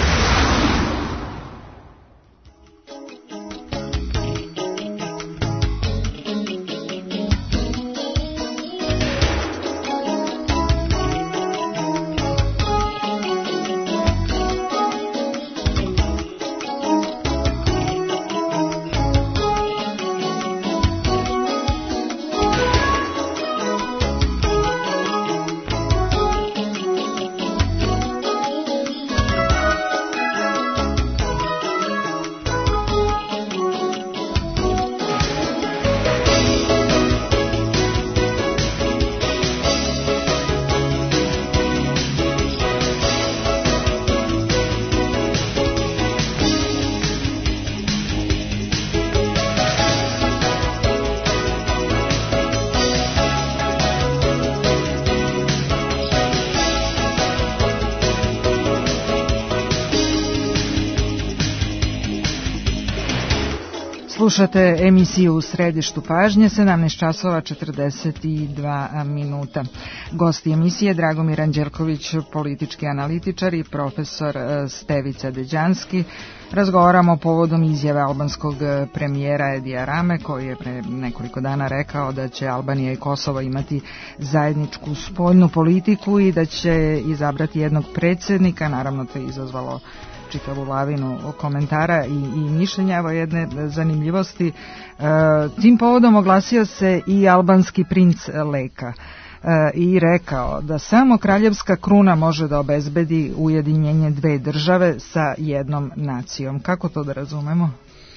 Slušate emisiju u središtu pažnje, sedamnaest časova četrdeset dva minuta. Gosti emisije Dragomir Anđelković, politički analitičar, i profesor Stevica Deđanski. Razgovaramo povodom izjave albanskog premijera Edija Rame, koji je pre nekoliko dana rekao da će Albanija i Kosovo imati zajedničku spoljnu politiku i da će izabrati jednog predsjednika. Naravno, to je izazvalo čitavu lavinu komentara i, i mišljenja. Evo jedne zanimljivosti. E, tim povodom oglasio se i albanski princ Leka e, i rekao da samo kraljevska kruna može da obezbedi ujedinjenje dve države sa jednom nacijom. Kako to da razumemo?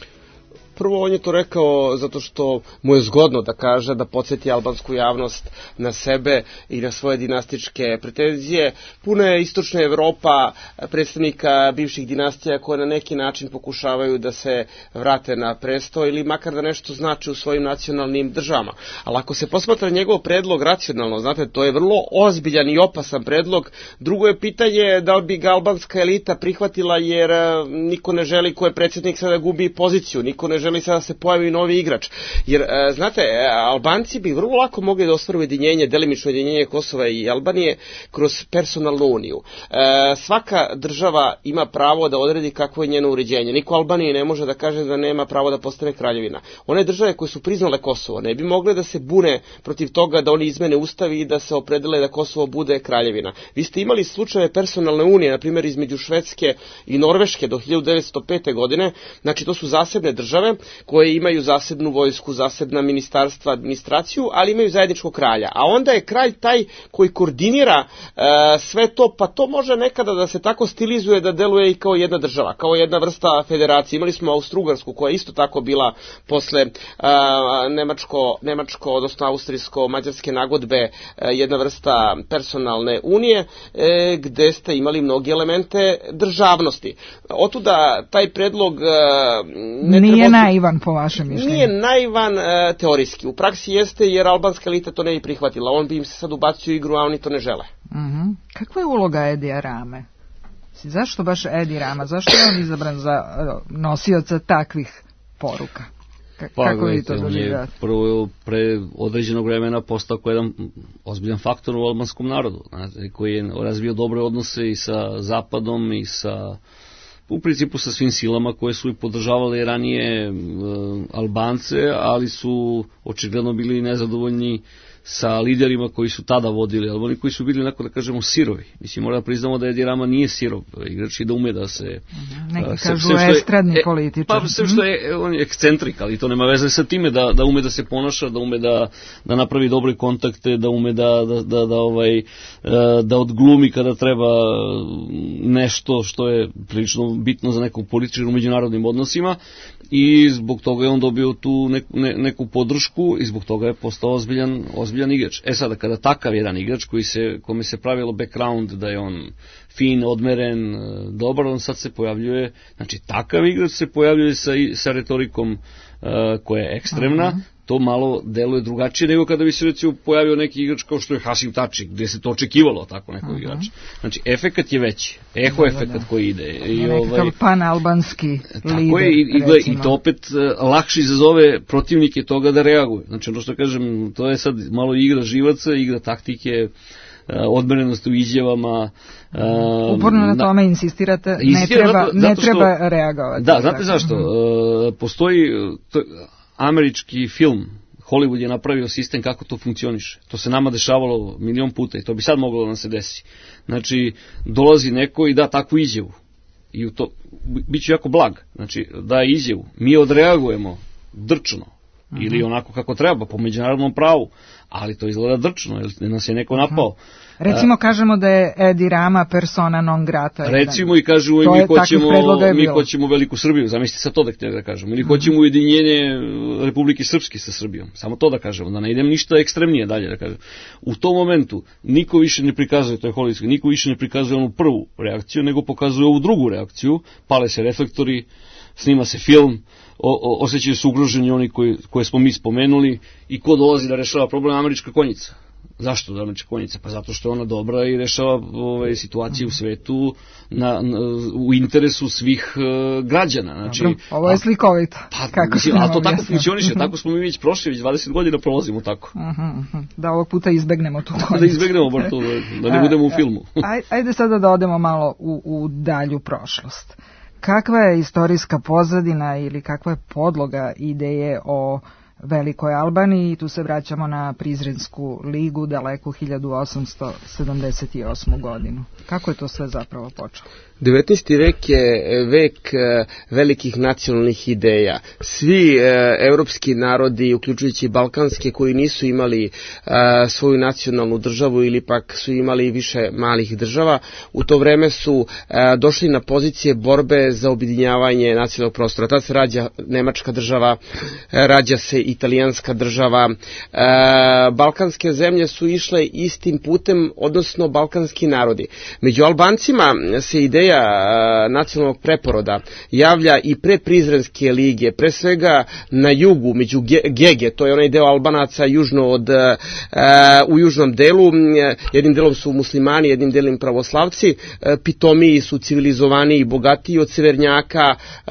Prvo, on je to rekao zato što mu je zgodno da kaže, da podsjeti albansku javnost na sebe i na svoje dinastičke pretenzije. Puno je istočna Evropa predstavnika bivših dinastija koje na neki način pokušavaju da se vrate na presto ili makar da nešto znači u svojim nacionalnim državama. Ali ako se posmatra njegov predlog racionalno, znate, to je vrlo ozbiljan i opasan predlog. Drugo je pitanje da li bi ga albanska elita prihvatila, jer niko ne želi ko je predsjednik sada gubi poziciju, niko ne želi želi sada da se pojavi novi igrač. Jer, znate, Albanci bi vrlo lako mogli da ostvare ujedinjenje, delimično ujedinjenje Kosova i Albanije kroz personalnu uniju. Svaka država ima pravo da odredi kakvo je njeno uređenje. Niko Albaniji ne može da kaže da nema pravo da postane kraljevina. One države koje su priznale Kosovo ne bi mogle da se bune protiv toga da oni izmene ustavi i da se opredele da Kosovo bude kraljevina. Vi ste imali slučajeve personalne unije, na primjer između Švedske i Norveške do hiljadu devetsto pete godine, znači to su zasebne države koje imaju zasebnu vojsku, zasebna ministarstva, administraciju, ali imaju zajedničkog kralja. A onda je kralj taj koji koordinira e, sve to, pa to može nekada da se tako stilizuje da deluje i kao jedna država, kao jedna vrsta federacije. Imali smo Austrougarsku koja je isto tako bila posle e, nemačko, nemačko, odnosno austrijsko-mađarske nagodbe e, jedna vrsta personalne unije e, gde ste imali mnogi elemente državnosti. Otuda taj predlog e, ne nije treba naivan po vašem mišljenju? Nije naivan e, teorijski. U praksi jeste jer albanska elita to ne bi prihvatila. On bi im se sad ubacio u igru, a oni to ne žele. Uh-huh. Kakva je uloga Edija Rame? Zašto baš Edi Rama? Zašto je on izabran za nosioca takvih poruka? K- pa, kako vi to on je doživljate? prvo pre određenog vremena postao kao jedan ozbiljan faktor u albanskom narodu, znači, koji je razvio dobre odnose i sa Zapadom i sa, u principu sa svim silama koje su i podržavale ranije e, Albance, ali su očigledno bili nezadovoljni sa liderima koji su tada vodili, ali oni koji su bili, onako da kažemo, sirovi. Mislim, mora da priznamo da Edi Rama nije sirov igrač i da ume da se... Neki uh, kažu je, estradni e, političar. Pa sve što je, on je ekscentrik, ali to nema veze sa time da, da ume da se ponaša, da ume da, da napravi dobre kontakte, da ume da, da, da, da, ovaj, da odglumi kada treba nešto što je prilično bitno za nekog političara u međunarodnim odnosima i zbog toga je on dobio tu neku, ne, neku podršku i zbog toga je postao ozbiljan, ozbiljan igrač. E sada, kada takav jedan igrač koji se, kome se pravilo background da je on fin, odmeren, dobar, on sad se pojavljuje, znači takav igrač se pojavljuje sa, sa retorikom uh, koja je ekstremna, uh-huh. To malo deluje drugačije nego kada bi se recimo pojavio neki igrač kao što je Hasim Tači, gdje se to očekivalo tako nekog uh-huh. igrača. Znači, efekat je veći, eho da, efekat da, da. koji ide. I nekakav ovaj, panalbanski lider, tako je, i, i, i to opet uh, lakše izazove protivnike toga da reaguju. Znači, ono što kažem, to je sad malo igra živaca, igra taktike, Uh, odmerenost u izjavama. Uh, Uporno na tome insistirate, ne treba, zato, zato što, ne treba reagovati. Da, znate zašto? Uh, postoji to, američki film, Hollywood je napravio sistem kako to funkcioniše. To se nama dešavalo milion puta i to bi sad moglo da nam se desi. Znači, dolazi neko i da takvu izjavu. I u to, bit će jako blag. Znači, da izjavu. Mi odreagujemo drčno. Uh-huh. Ili onako kako treba, po međunarodnom pravu. Ali to izgleda drčno, jer nas je neko napao. Recimo A, kažemo da je Edi Rama persona non grata. Recimo i kažemo i mi hoćemo, mi hoćemo Veliku Srbiju, zamislite sad to da htjeli da kažemo. Ili mm-hmm. hoćemo ujedinjenje Republike Srpske sa Srbijom, samo to da kažemo, da ne idem ništa ekstremnije dalje da kažem. U tom momentu niko više ne prikazuje, to je hollywoodski, niko više ne prikazuje onu prvu reakciju, nego pokazuje ovu drugu reakciju, pale se reflektori, snima se film, o, o, osjećaju se ugroženi oni koji, koje smo mi spomenuli i ko dolazi da rešava problem, američka konjica. Zašto da američka konjica? Pa zato što je ona dobra i rešava ove situacije u svetu na, na, u interesu svih uh, građana. Znači, dobro, ovo je slikovito. Pa, kako mislim, ali to tako funkcioniše, tako smo mi već prošli, već dvadeset godina prolazimo tako. Uh-huh, uh-huh. Da ovog puta izbegnemo tu konjicu. Da izbegnemo bar to, da, da ne budemo u filmu. Ajde sada da odemo malo u, u dalju prošlost. Kakva je istorijska pozadina ili kakva je podloga ideje o Velikoj Albaniji? Tu se vraćamo na Prizrensku ligu daleku hiljadu osamsto sedamdeset osmu godinu. Kako je to sve zapravo počelo? devetnaesti vek je vek velikih nacionalnih ideja. Svi evropski narodi, uključujući balkanske, koji nisu imali svoju nacionalnu državu ili pak su imali više malih država, u to vreme su došli na pozicije borbe za objedinjavanje nacionalnog prostora. Tad se rađa Nemačka država, rađa se Italijanska država. Balkanske zemlje su išle istim putem, odnosno balkanski narodi. Među Albancima se ideja nacionalnog preporoda javlja i pre Prizrenske lige, pre svega na jugu, među Gege, to je onaj deo Albanaca južno od, u južnom delu, jednim delom su muslimani, jednim delom pravoslavci, pitomiji su civilizovaniji i bogatiji od severnjaka,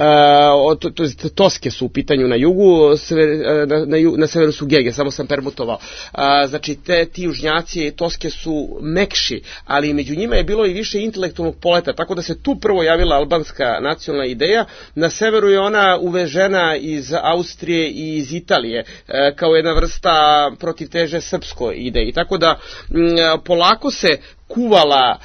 to, to, Toske su u pitanju na jugu, sever, na, na, na severu su Gege, samo sam permutovao. Znači, te, ti južnjaci Toske su mekši, ali među njima je bilo i više intelektualnog poleta, tako da se tu prvo javila albanska nacionalna ideja. Na severu je ona uvežena iz Austrije i iz Italije kao jedna vrsta protivteže srpskoj ideji. Tako da polako se kuvala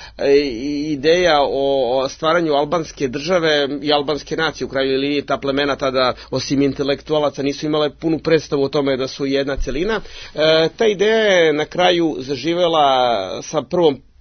ideja o stvaranju albanske države i albanske nacije. U krajnjoj liniji ta plemena tada, osim intelektualaca, nisu imale punu predstavu o tome da su jedna celina. Ta ideja je na kraju zaživela sa prvom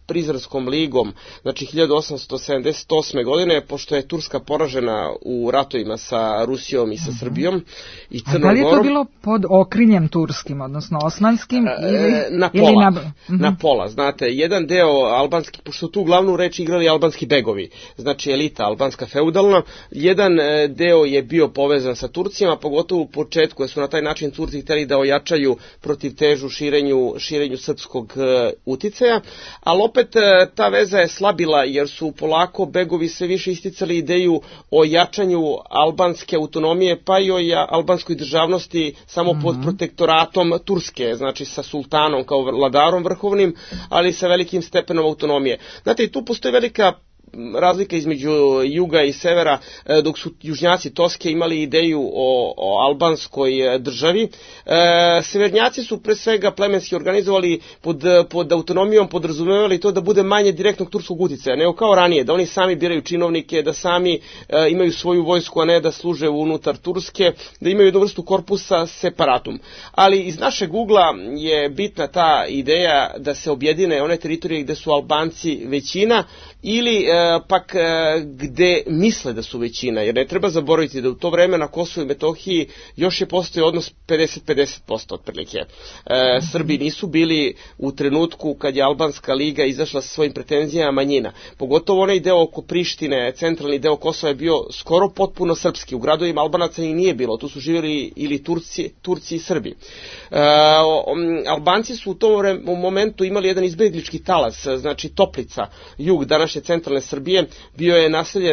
Prizorskom ligom, znači hiljadu osamsto sedamdeset osme godine, pošto je Turska poražena u ratovima sa Rusijom i sa Srbijom i Crnom Gorom. A da li je to bilo pod okriljem turskim, odnosno osmanskim? Ili, na pola, ili na... Uh-huh. na pola, znate, jedan deo albanski, pošto tu glavnu reč igrali albanski begovi, znači elita albanska feudalna, jedan deo je bio povezan sa Turcima, pogotovo u početku, jer su na taj način Turci hteli da ojačaju protiv težu širenju, širenju srpskog uh, uticaja, ali opet uh, ta veza je slabila, jer su polako begovi sve više isticali ideju o jačanju albanske autonomije, pa i o ja, albanskoj državnosti samo mm-hmm. pod protektoratom Turske, znači sa sultanom kao vladarom vrhovnim, ali sa velikim stepenom autonomije. Znate, i tu postoji velika razlika između juga i severa, dok su južnjaci Toske imali ideju o, o albanskoj državi. E, severnjaci su pre svega plemenski organizovali pod, pod autonomijom, podrazumevali to da bude manje direktnog turskog uticaja, nego kao ranije, da oni sami biraju činovnike, da sami e, imaju svoju vojsku, a ne da služe unutar Turske, da imaju jednu vrstu korpusa separatum. Ali iz našeg ugla je bitna ta ideja da se objedine one teritorije gde su Albanci većina, ili e, pak e, gde misle da su većina, jer ne treba zaboraviti da u to vreme na Kosovu i Metohiji još je postoji odnos pedeset pedeset posto otprilike. E, Srbi nisu bili u trenutku kad je Albanska liga izašla sa svojim pretenzijama manjina. Pogotovo onaj deo oko Prištine, centralni deo Kosova je bio skoro potpuno srpski. U gradovima Albanaca i nije bilo, tu su živjeli ili Turci, Turci i Srbi. E, Albanci su u tom vreme, u momentu imali jedan izbeglički talas, znači Toplica, jug danas centralne Srbije, bio je naseljen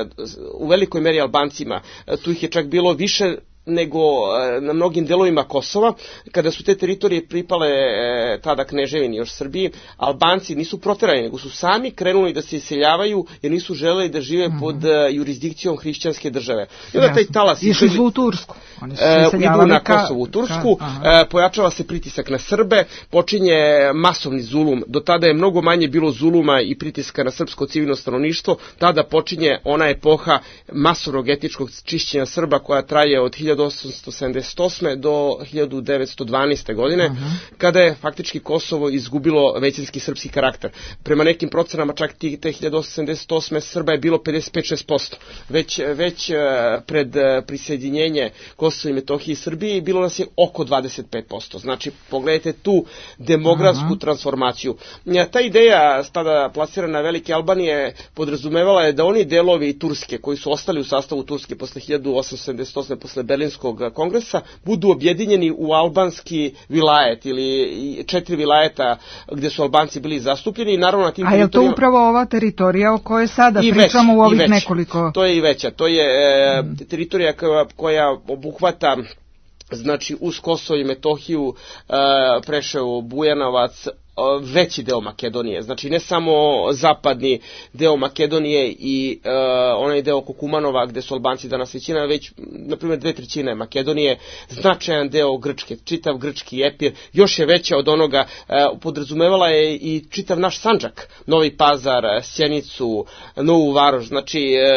u velikoj meri Albancima. Tu ih je čak bilo više nego na mnogim delovima Kosova. Kada su te teritorije pripale tada kneževini još Srbiji, Albanci nisu proterani, nego su sami krenuli da se iseljavaju jer nisu želeli da žive mm-hmm. pod jurisdikcijom hrišćanske države. I onda taj talas išli su u Tursku. Oni su e, idu na Kosovu u Tursku, ka, e, pojačava se pritisak na Srbe, počinje masovni zulum. Do tada je mnogo manje bilo zuluma i pritiska na srpsko civilno stanovništvo. Tada počinje ona epoha masovnog etničkog čišćenja Srba koja traje od hiljadu osamsto sedamdeset osme do hiljadu devetsto dvanaeste godine, uh-huh. kada je faktički Kosovo izgubilo većinski srpski karakter. Prema nekim procenama čak te hiljadu osamsto sedamdeset osme Srba je bilo pedeset pet do šezdeset posto. Već, već pred prisjedinjenje Kosova i Metohije i Srbije bilo nas je oko dvadeset pet posto. Znači, pogledajte tu demografsku uh-huh. transformaciju. Ta ideja tada plasirana Velike Albanije podrazumevala je da oni delovi Turske koji su ostali u sastavu Turske posle hiljadu osamsto sedamdeset osme posle Berlinskog kongresa budu objedinjeni u albanski vilajet ili četiri vilajeta gdje su Albanci bili zastupljeni i naravno na tim teritorijama... A je to upravo ova teritorija o kojoj sada I pričamo već, u ovih nekoliko... To je i veća. To je e, teritorija koja, koja obuhvata znači uz Kosovo i Metohiju, e, Preševo, Bujanovac, veći deo Makedonije, znači ne samo zapadni deo Makedonije i uh, onaj deo oko Kumanova gde su Albanci danas većina, već na primjer dve trećine Makedonije, značajan deo Grčke, čitav grčki epir, još je veća od onoga, uh, podrazumevala je i čitav naš Sandžak, Novi Pazar, Sjenicu, Novu Varoš, znači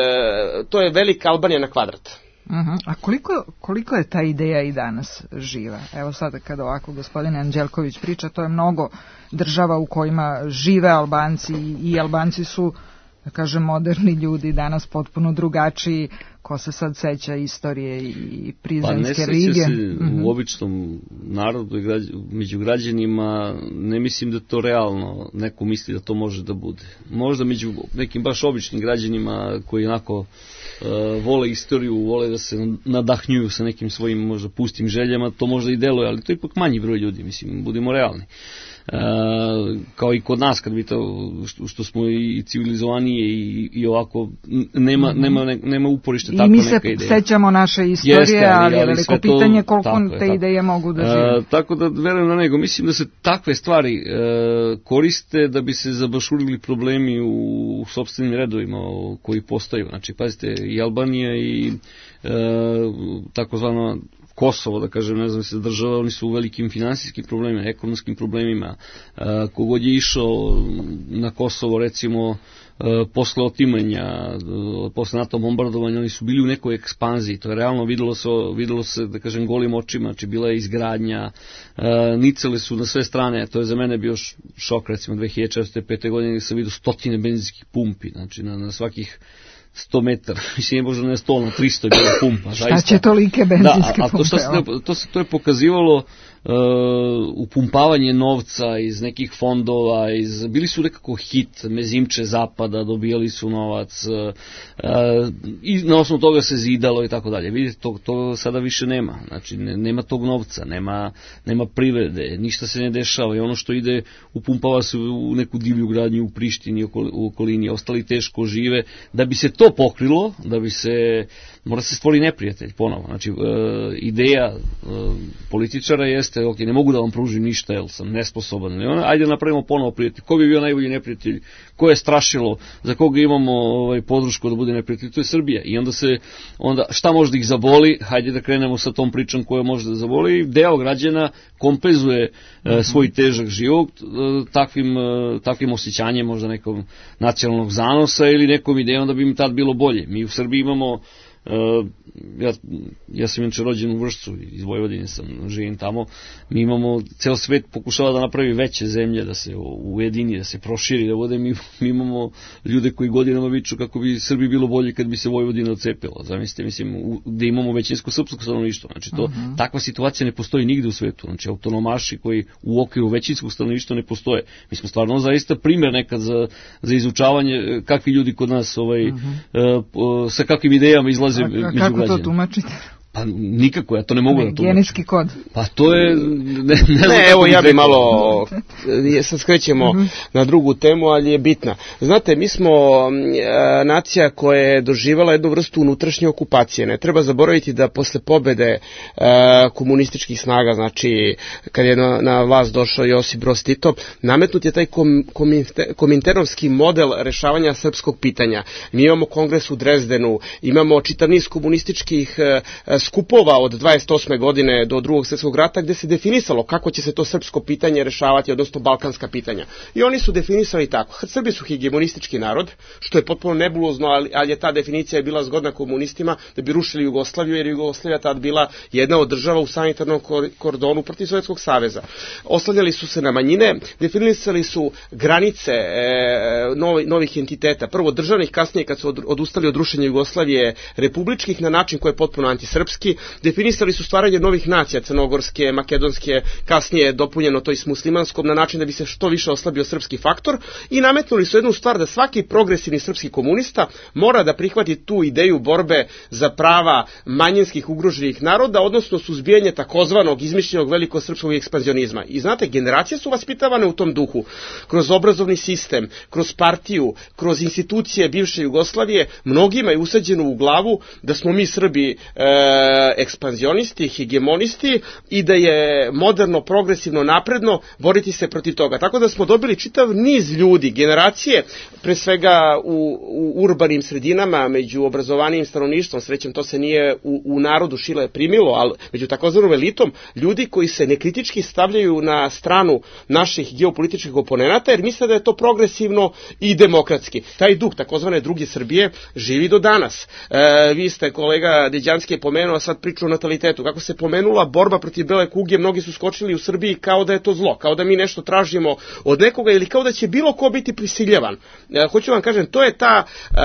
uh, to je velika Albanija na kvadrat. Uh-huh. A koliko, koliko je ta ideja i danas živa? Evo sada kada ovako gospodin Anđelković priča, to je mnogo država u kojima žive Albanci i Albanci su, da kažem, moderni ljudi, danas potpuno drugačiji. Ko se sad seća istorije i Prizrenske pa lige? Pa ne seća se mm-hmm. u običnom narodu i građ, među građanima, ne mislim da to realno neko misli da to može da bude. Možda među nekim baš običnim građanima koji onako uh, vole istoriju, vole da se nadahnjuju sa nekim svojim možda pustim željama, to možda i deluje, ali to je ipak manji broj ljudi, mislim, budimo realni. Uh, kao i kod nas kad bi to što, što smo i civilizovanije i, i ovako nema, mm-hmm. nema, ne, nema uporište i tako mi neka se ideja. Sećamo naše istorije, Jeste, ali, ali je ali veliko to, pitanje koliko tako te je, ideje tako. mogu da žive. Uh, tako da verujem na nego, mislim da se takve stvari uh, koriste da bi se zabašurili problemi u, u sopstvenim redovima koji postaju. Znači, pazite, i Albanija i uh, takozvano Kosovo, da kažem, ne znam se država, oni su u velikim finansijskim problemima, ekonomskim problemima. Kogod je išao na Kosovo, recimo, posle otimanja, posle NATO bombardovanja, oni su bili u nekoj ekspanziji, to je realno videlo se, videlo se da kažem, golim očima, znači bila je izgradnja, nicele su na sve strane, to je za mene bio šok, recimo dve hiljade četvrte. pete godine gdje sam vidio stotine benzinskih pumpi, znači na, na svakih sto metara, mislim je možda ne sto, na tristo je bila pumpa. Šta zaista će tolike benzinske da, a, a to, šta se, to, se, to je pokazivalo uh, upumpavanje novca iz nekih fondova, iz, bili su nekako hit, mezimče zapada, dobijali su novac, uh, i na osnovu toga se zidalo i tako dalje. Vidite, to, to sada više nema, znači ne, nema tog novca, nema, nema privrede, ništa se ne dešava i ono što ide upumpava se u neku divlju gradnju u Prištini, u okolini, ostali teško žive, da bi se to pokrilo, da bi se, mora se stvori neprijatelj ponovo, znači e, ideja e, političara jeste, ok, ne mogu da vam pružim ništa, jer sam nesposoban, ne, ajde napravimo ponovo prijatelj, ko bi bio najbolji neprijatelj, ko je strašilo, za koga imamo ovaj, podršku da bude neprijatelj, to je Srbija, i onda se, onda šta može da ih zaboli, hajde da krenemo sa tom pričom koja može da zaboli, deo građana kompenzuje e, svoj težak život e, takvim, e, takvim osjećanjem možda nekog nacionalnog zanosa ili nekom idejom da bi im tad bilo bolje. Mi u Srbiji imamo, uh, ja, ja sam inače rođen u Vršcu, iz Vojvodine sam, živim tamo, mi imamo, ceo svet pokušava da napravi veće zemlje, da se ujedini, da se proširi, da bude, mi, mi imamo ljude koji godinama viču kako bi Srbiji bilo bolje kad bi se Vojvodina odcepila, zamislite, mislim, u, gde imamo većinsko srpsko stanovništvo, znači to, uh-huh. takva situacija ne postoji nigde u svetu, znači autonomaši koji u okviru većinskog stanovništva ne postoje. Mi smo stvarno zaista primjer nekad za, za izučavanje kakvi ljudi kod nas ovaj, uh-huh. uh, sa kakvim idejama izlaze među građanima. Kako to tumačite? Pa nikako, ja to ne mogu ne, da tumačim. Genetski kod. Pa to je... Ne, ne, ne evo ja bi malo... Sad skrećemo uh-huh. na drugu temu, ali je bitna. Znate, mi smo e, nacija koja je doživala jednu vrstu unutrašnje okupacije. Ne treba zaboraviti da posle pobede e, komunističkih snaga, znači kad je na, na vlast došao Josip Broz Tito, nametnut je taj kom, kominte, kominternovski model rešavanja srpskog pitanja. Mi imamo kongres u Drezdenu, imamo čitav niz komunističkih e, skupova od dvadeset osme godine do drugog svjetskog rata gdje se definisalo kako će se to srpsko pitanje rešavati, odnosno balkanska pitanja. I oni su definisali tako. Srbi su hegemonistički narod, što je potpuno nebulozno, ali, ali je ta definicija bila zgodna komunistima da bi rušili Jugoslaviju, jer Jugoslavija tad bila jedna od država u sanitarnom kordonu protiv Sovjetskog saveza. Oslanjali su se na manjine, definisali su granice e, novi, novih entiteta, prvo državnih, kasnije kad su od, odustali od rušenja Jugoslavije republičkih na način koji je potpuno antisrpski. Definisali su stvaranje novih nacija, crnogorske, makedonske, kasnije dopunjeno to i s muslimanskom, na način da bi se što više oslabio srpski faktor, i nametnuli su jednu stvar da svaki progresivni srpski komunista mora da prihvati tu ideju borbe za prava manjinskih ugroženih naroda, odnosno suzbijanje takozvanog izmišljenog velikosrpskog ekspanzionizma. I znate, generacije su vaspitavane u tom duhu, kroz obrazovni sistem, kroz partiju, kroz institucije bivše Jugoslavije, mnogima je usađeno u glavu da smo mi Srbi e, ekspanzionisti, hegemonisti i da je moderno, progresivno, napredno boriti se protiv toga. Tako da smo dobili čitav niz ljudi, generacije, pre svega u, u urbanim sredinama, među obrazovanijim stanovništvom, srećem to se nije u, u narodu šile primilo, ali među takozvanom elitom, ljudi koji se nekritički stavljaju na stranu naših geopolitičkih oponenata, jer misle da je to progresivno i demokratski. Taj duh takozvane druge Srbije živi do danas. E, vi ste, kolega Deđanski je pomenuo sad priču o natalitetu. Kako se pomenula borba protiv bele kuge, mnogi su skočili u Srbiji kao da je to zlo, kao da mi nešto tražimo od nekoga ili kao da će bilo ko biti prisiljevan. E, hoću vam kažem, to je ta e,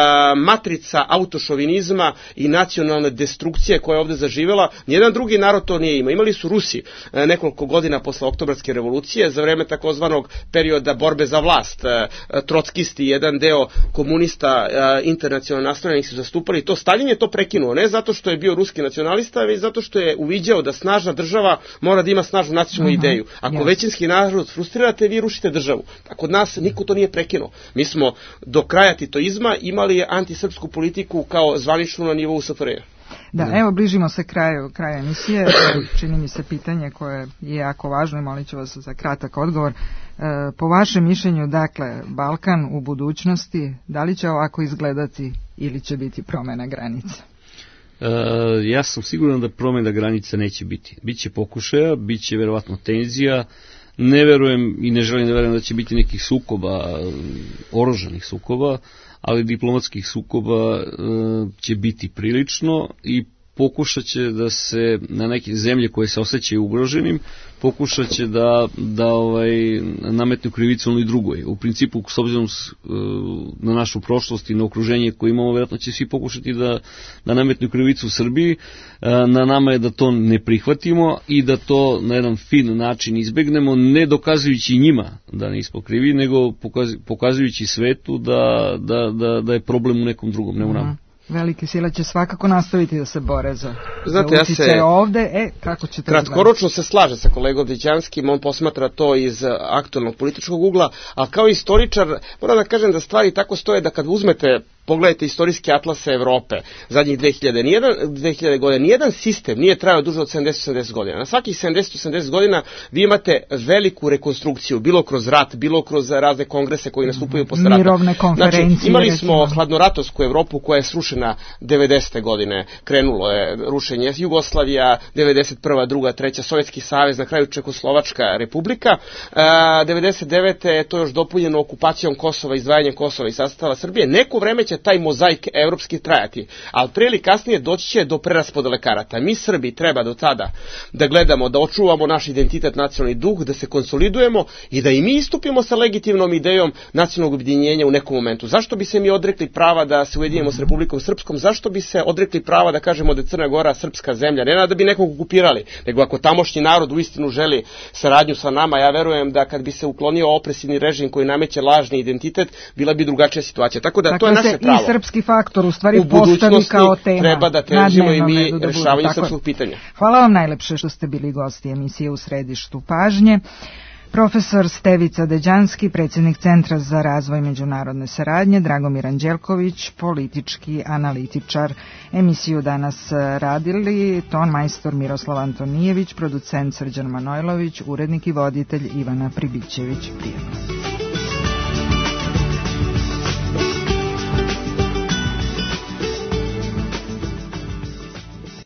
matrica autošovinizma i nacionalne destrukcije koja je ovde zaživela. Nijedan drugi narod to nije imao. Imali su Rusi e, nekoliko godina posle Oktobarske revolucije, za vreme takozvanog perioda borbe za vlast. E, trotskisti, jedan deo komunista e, internacionalno nastrojenih su zastupali to. Stalin je to prekinuo, ne zato što je bio ruski nacionalista, već zato što je uviđao da snažna država mora da ima snažnu nacionalnu uh-huh. ideju. Ako yes. većinski narod frustrirate, vi rušite državu. A kod nas niko to nije prekinuo. Mi smo do kraja titoizma imali antisrpsku politiku kao zvaničnu na nivou S F R J. Da, da, evo bližimo se kraju, kraju emisije. Čini mi se pitanje koje je jako važno i molit ću vas za kratak odgovor. E, po vašem mišljenju, dakle, Balkan u budućnosti, da li će ovako izgledati ili će biti promjena granica? ja sam siguran da promjena granica neće biti. Biće pokušaja, biće verovatno tenzija, ne verujem i ne želim da verujem da će biti nekih sukoba, oružanih sukoba, ali diplomatskih sukoba će biti prilično i pokušat će da se na neke zemlje koje se osjećaju ugroženim, pokušat će da, da ovaj, nametnu krivicu onoj drugoj. U principu, s obzirom na našu prošlost i na okruženje koje imamo, vjerojatno će svi pokušati da, da nametnu krivicu u Srbiji. Na nama je da to ne prihvatimo i da to na jedan fin način izbegnemo, ne dokazujući njima da nismo krivi, nego pokazujući svetu da, da, da, da je problem u nekom drugom, ne u nama. Velike sile će svakako nastaviti da se bore za, Znate, za utice ja se, ovde. E, kako ćete kratkoročno se slaže sa kolegom Deđanskim, on posmatra to iz aktualnog političkog ugla, a kao istoričar moram da kažem da stvari tako stoje da kad uzmete, pogledajte istorijske atlase Evrope zadnjih dve hiljade, nijedan, dve hiljade godina, nijedan sistem nije trajao duže od sedamdeset do osamdeset godina. Na svakih sedamdeset do osamdeset godina vi imate veliku rekonstrukciju, bilo kroz rat, bilo kroz razne kongrese koji nastupaju posle rata. Mirovne konferencije. Znači, imali smo recimo hladnoratovsku Evropu koja je srušena devedesete godine. Krenulo je rušenje Jugoslavija, devedeset prva, druga, treća, Sovjetski savez, na kraju Čekoslovačka republika. A, devedeset devete je to još dopunjeno okupacijom Kosova, izdvajanjem Kosova i sastava Srbije. Neko vreme će taj mozaik evropski trajati, ali prije ili kasnije doći će do preraspodele karata. Mi Srbi treba do tada da gledamo, da očuvamo naš identitet, nacionalni duh, da se konsolidujemo i da i mi istupimo sa legitimnom idejom nacionalnog objedinjenja u nekom momentu. Zašto bi se mi odrekli prava da se ujedinimo s Republikom Srpskom? Zašto bi se odrekli prava da kažemo da je Crna Gora srpska zemlja? Ne da bi nekog okupirali, nego ako tamošnji narod uistinu želi saradnju sa nama, ja verujem da kad bi se uklonio opresivni režim koji nameće lažni identitet, bila bi drugačija situacija. Tako da dakle, to je naše pravo. I srpski faktor u stvari u postavi kao tema. Treba da težimo i mi rešavanje srpskog pitanja. Hvala vam najlepše što ste bili gosti emisije U središtu pažnje. Profesor Stevica Deđanski, predsjednik Centra za razvoj međunarodne saradnje, Dragomir Anđelković, politički analitičar. Emisiju danas radili ton majstor Miroslav Antonijević, producent Srđan Manojlović, urednik i voditelj Ivana Pribićević. Prijetno.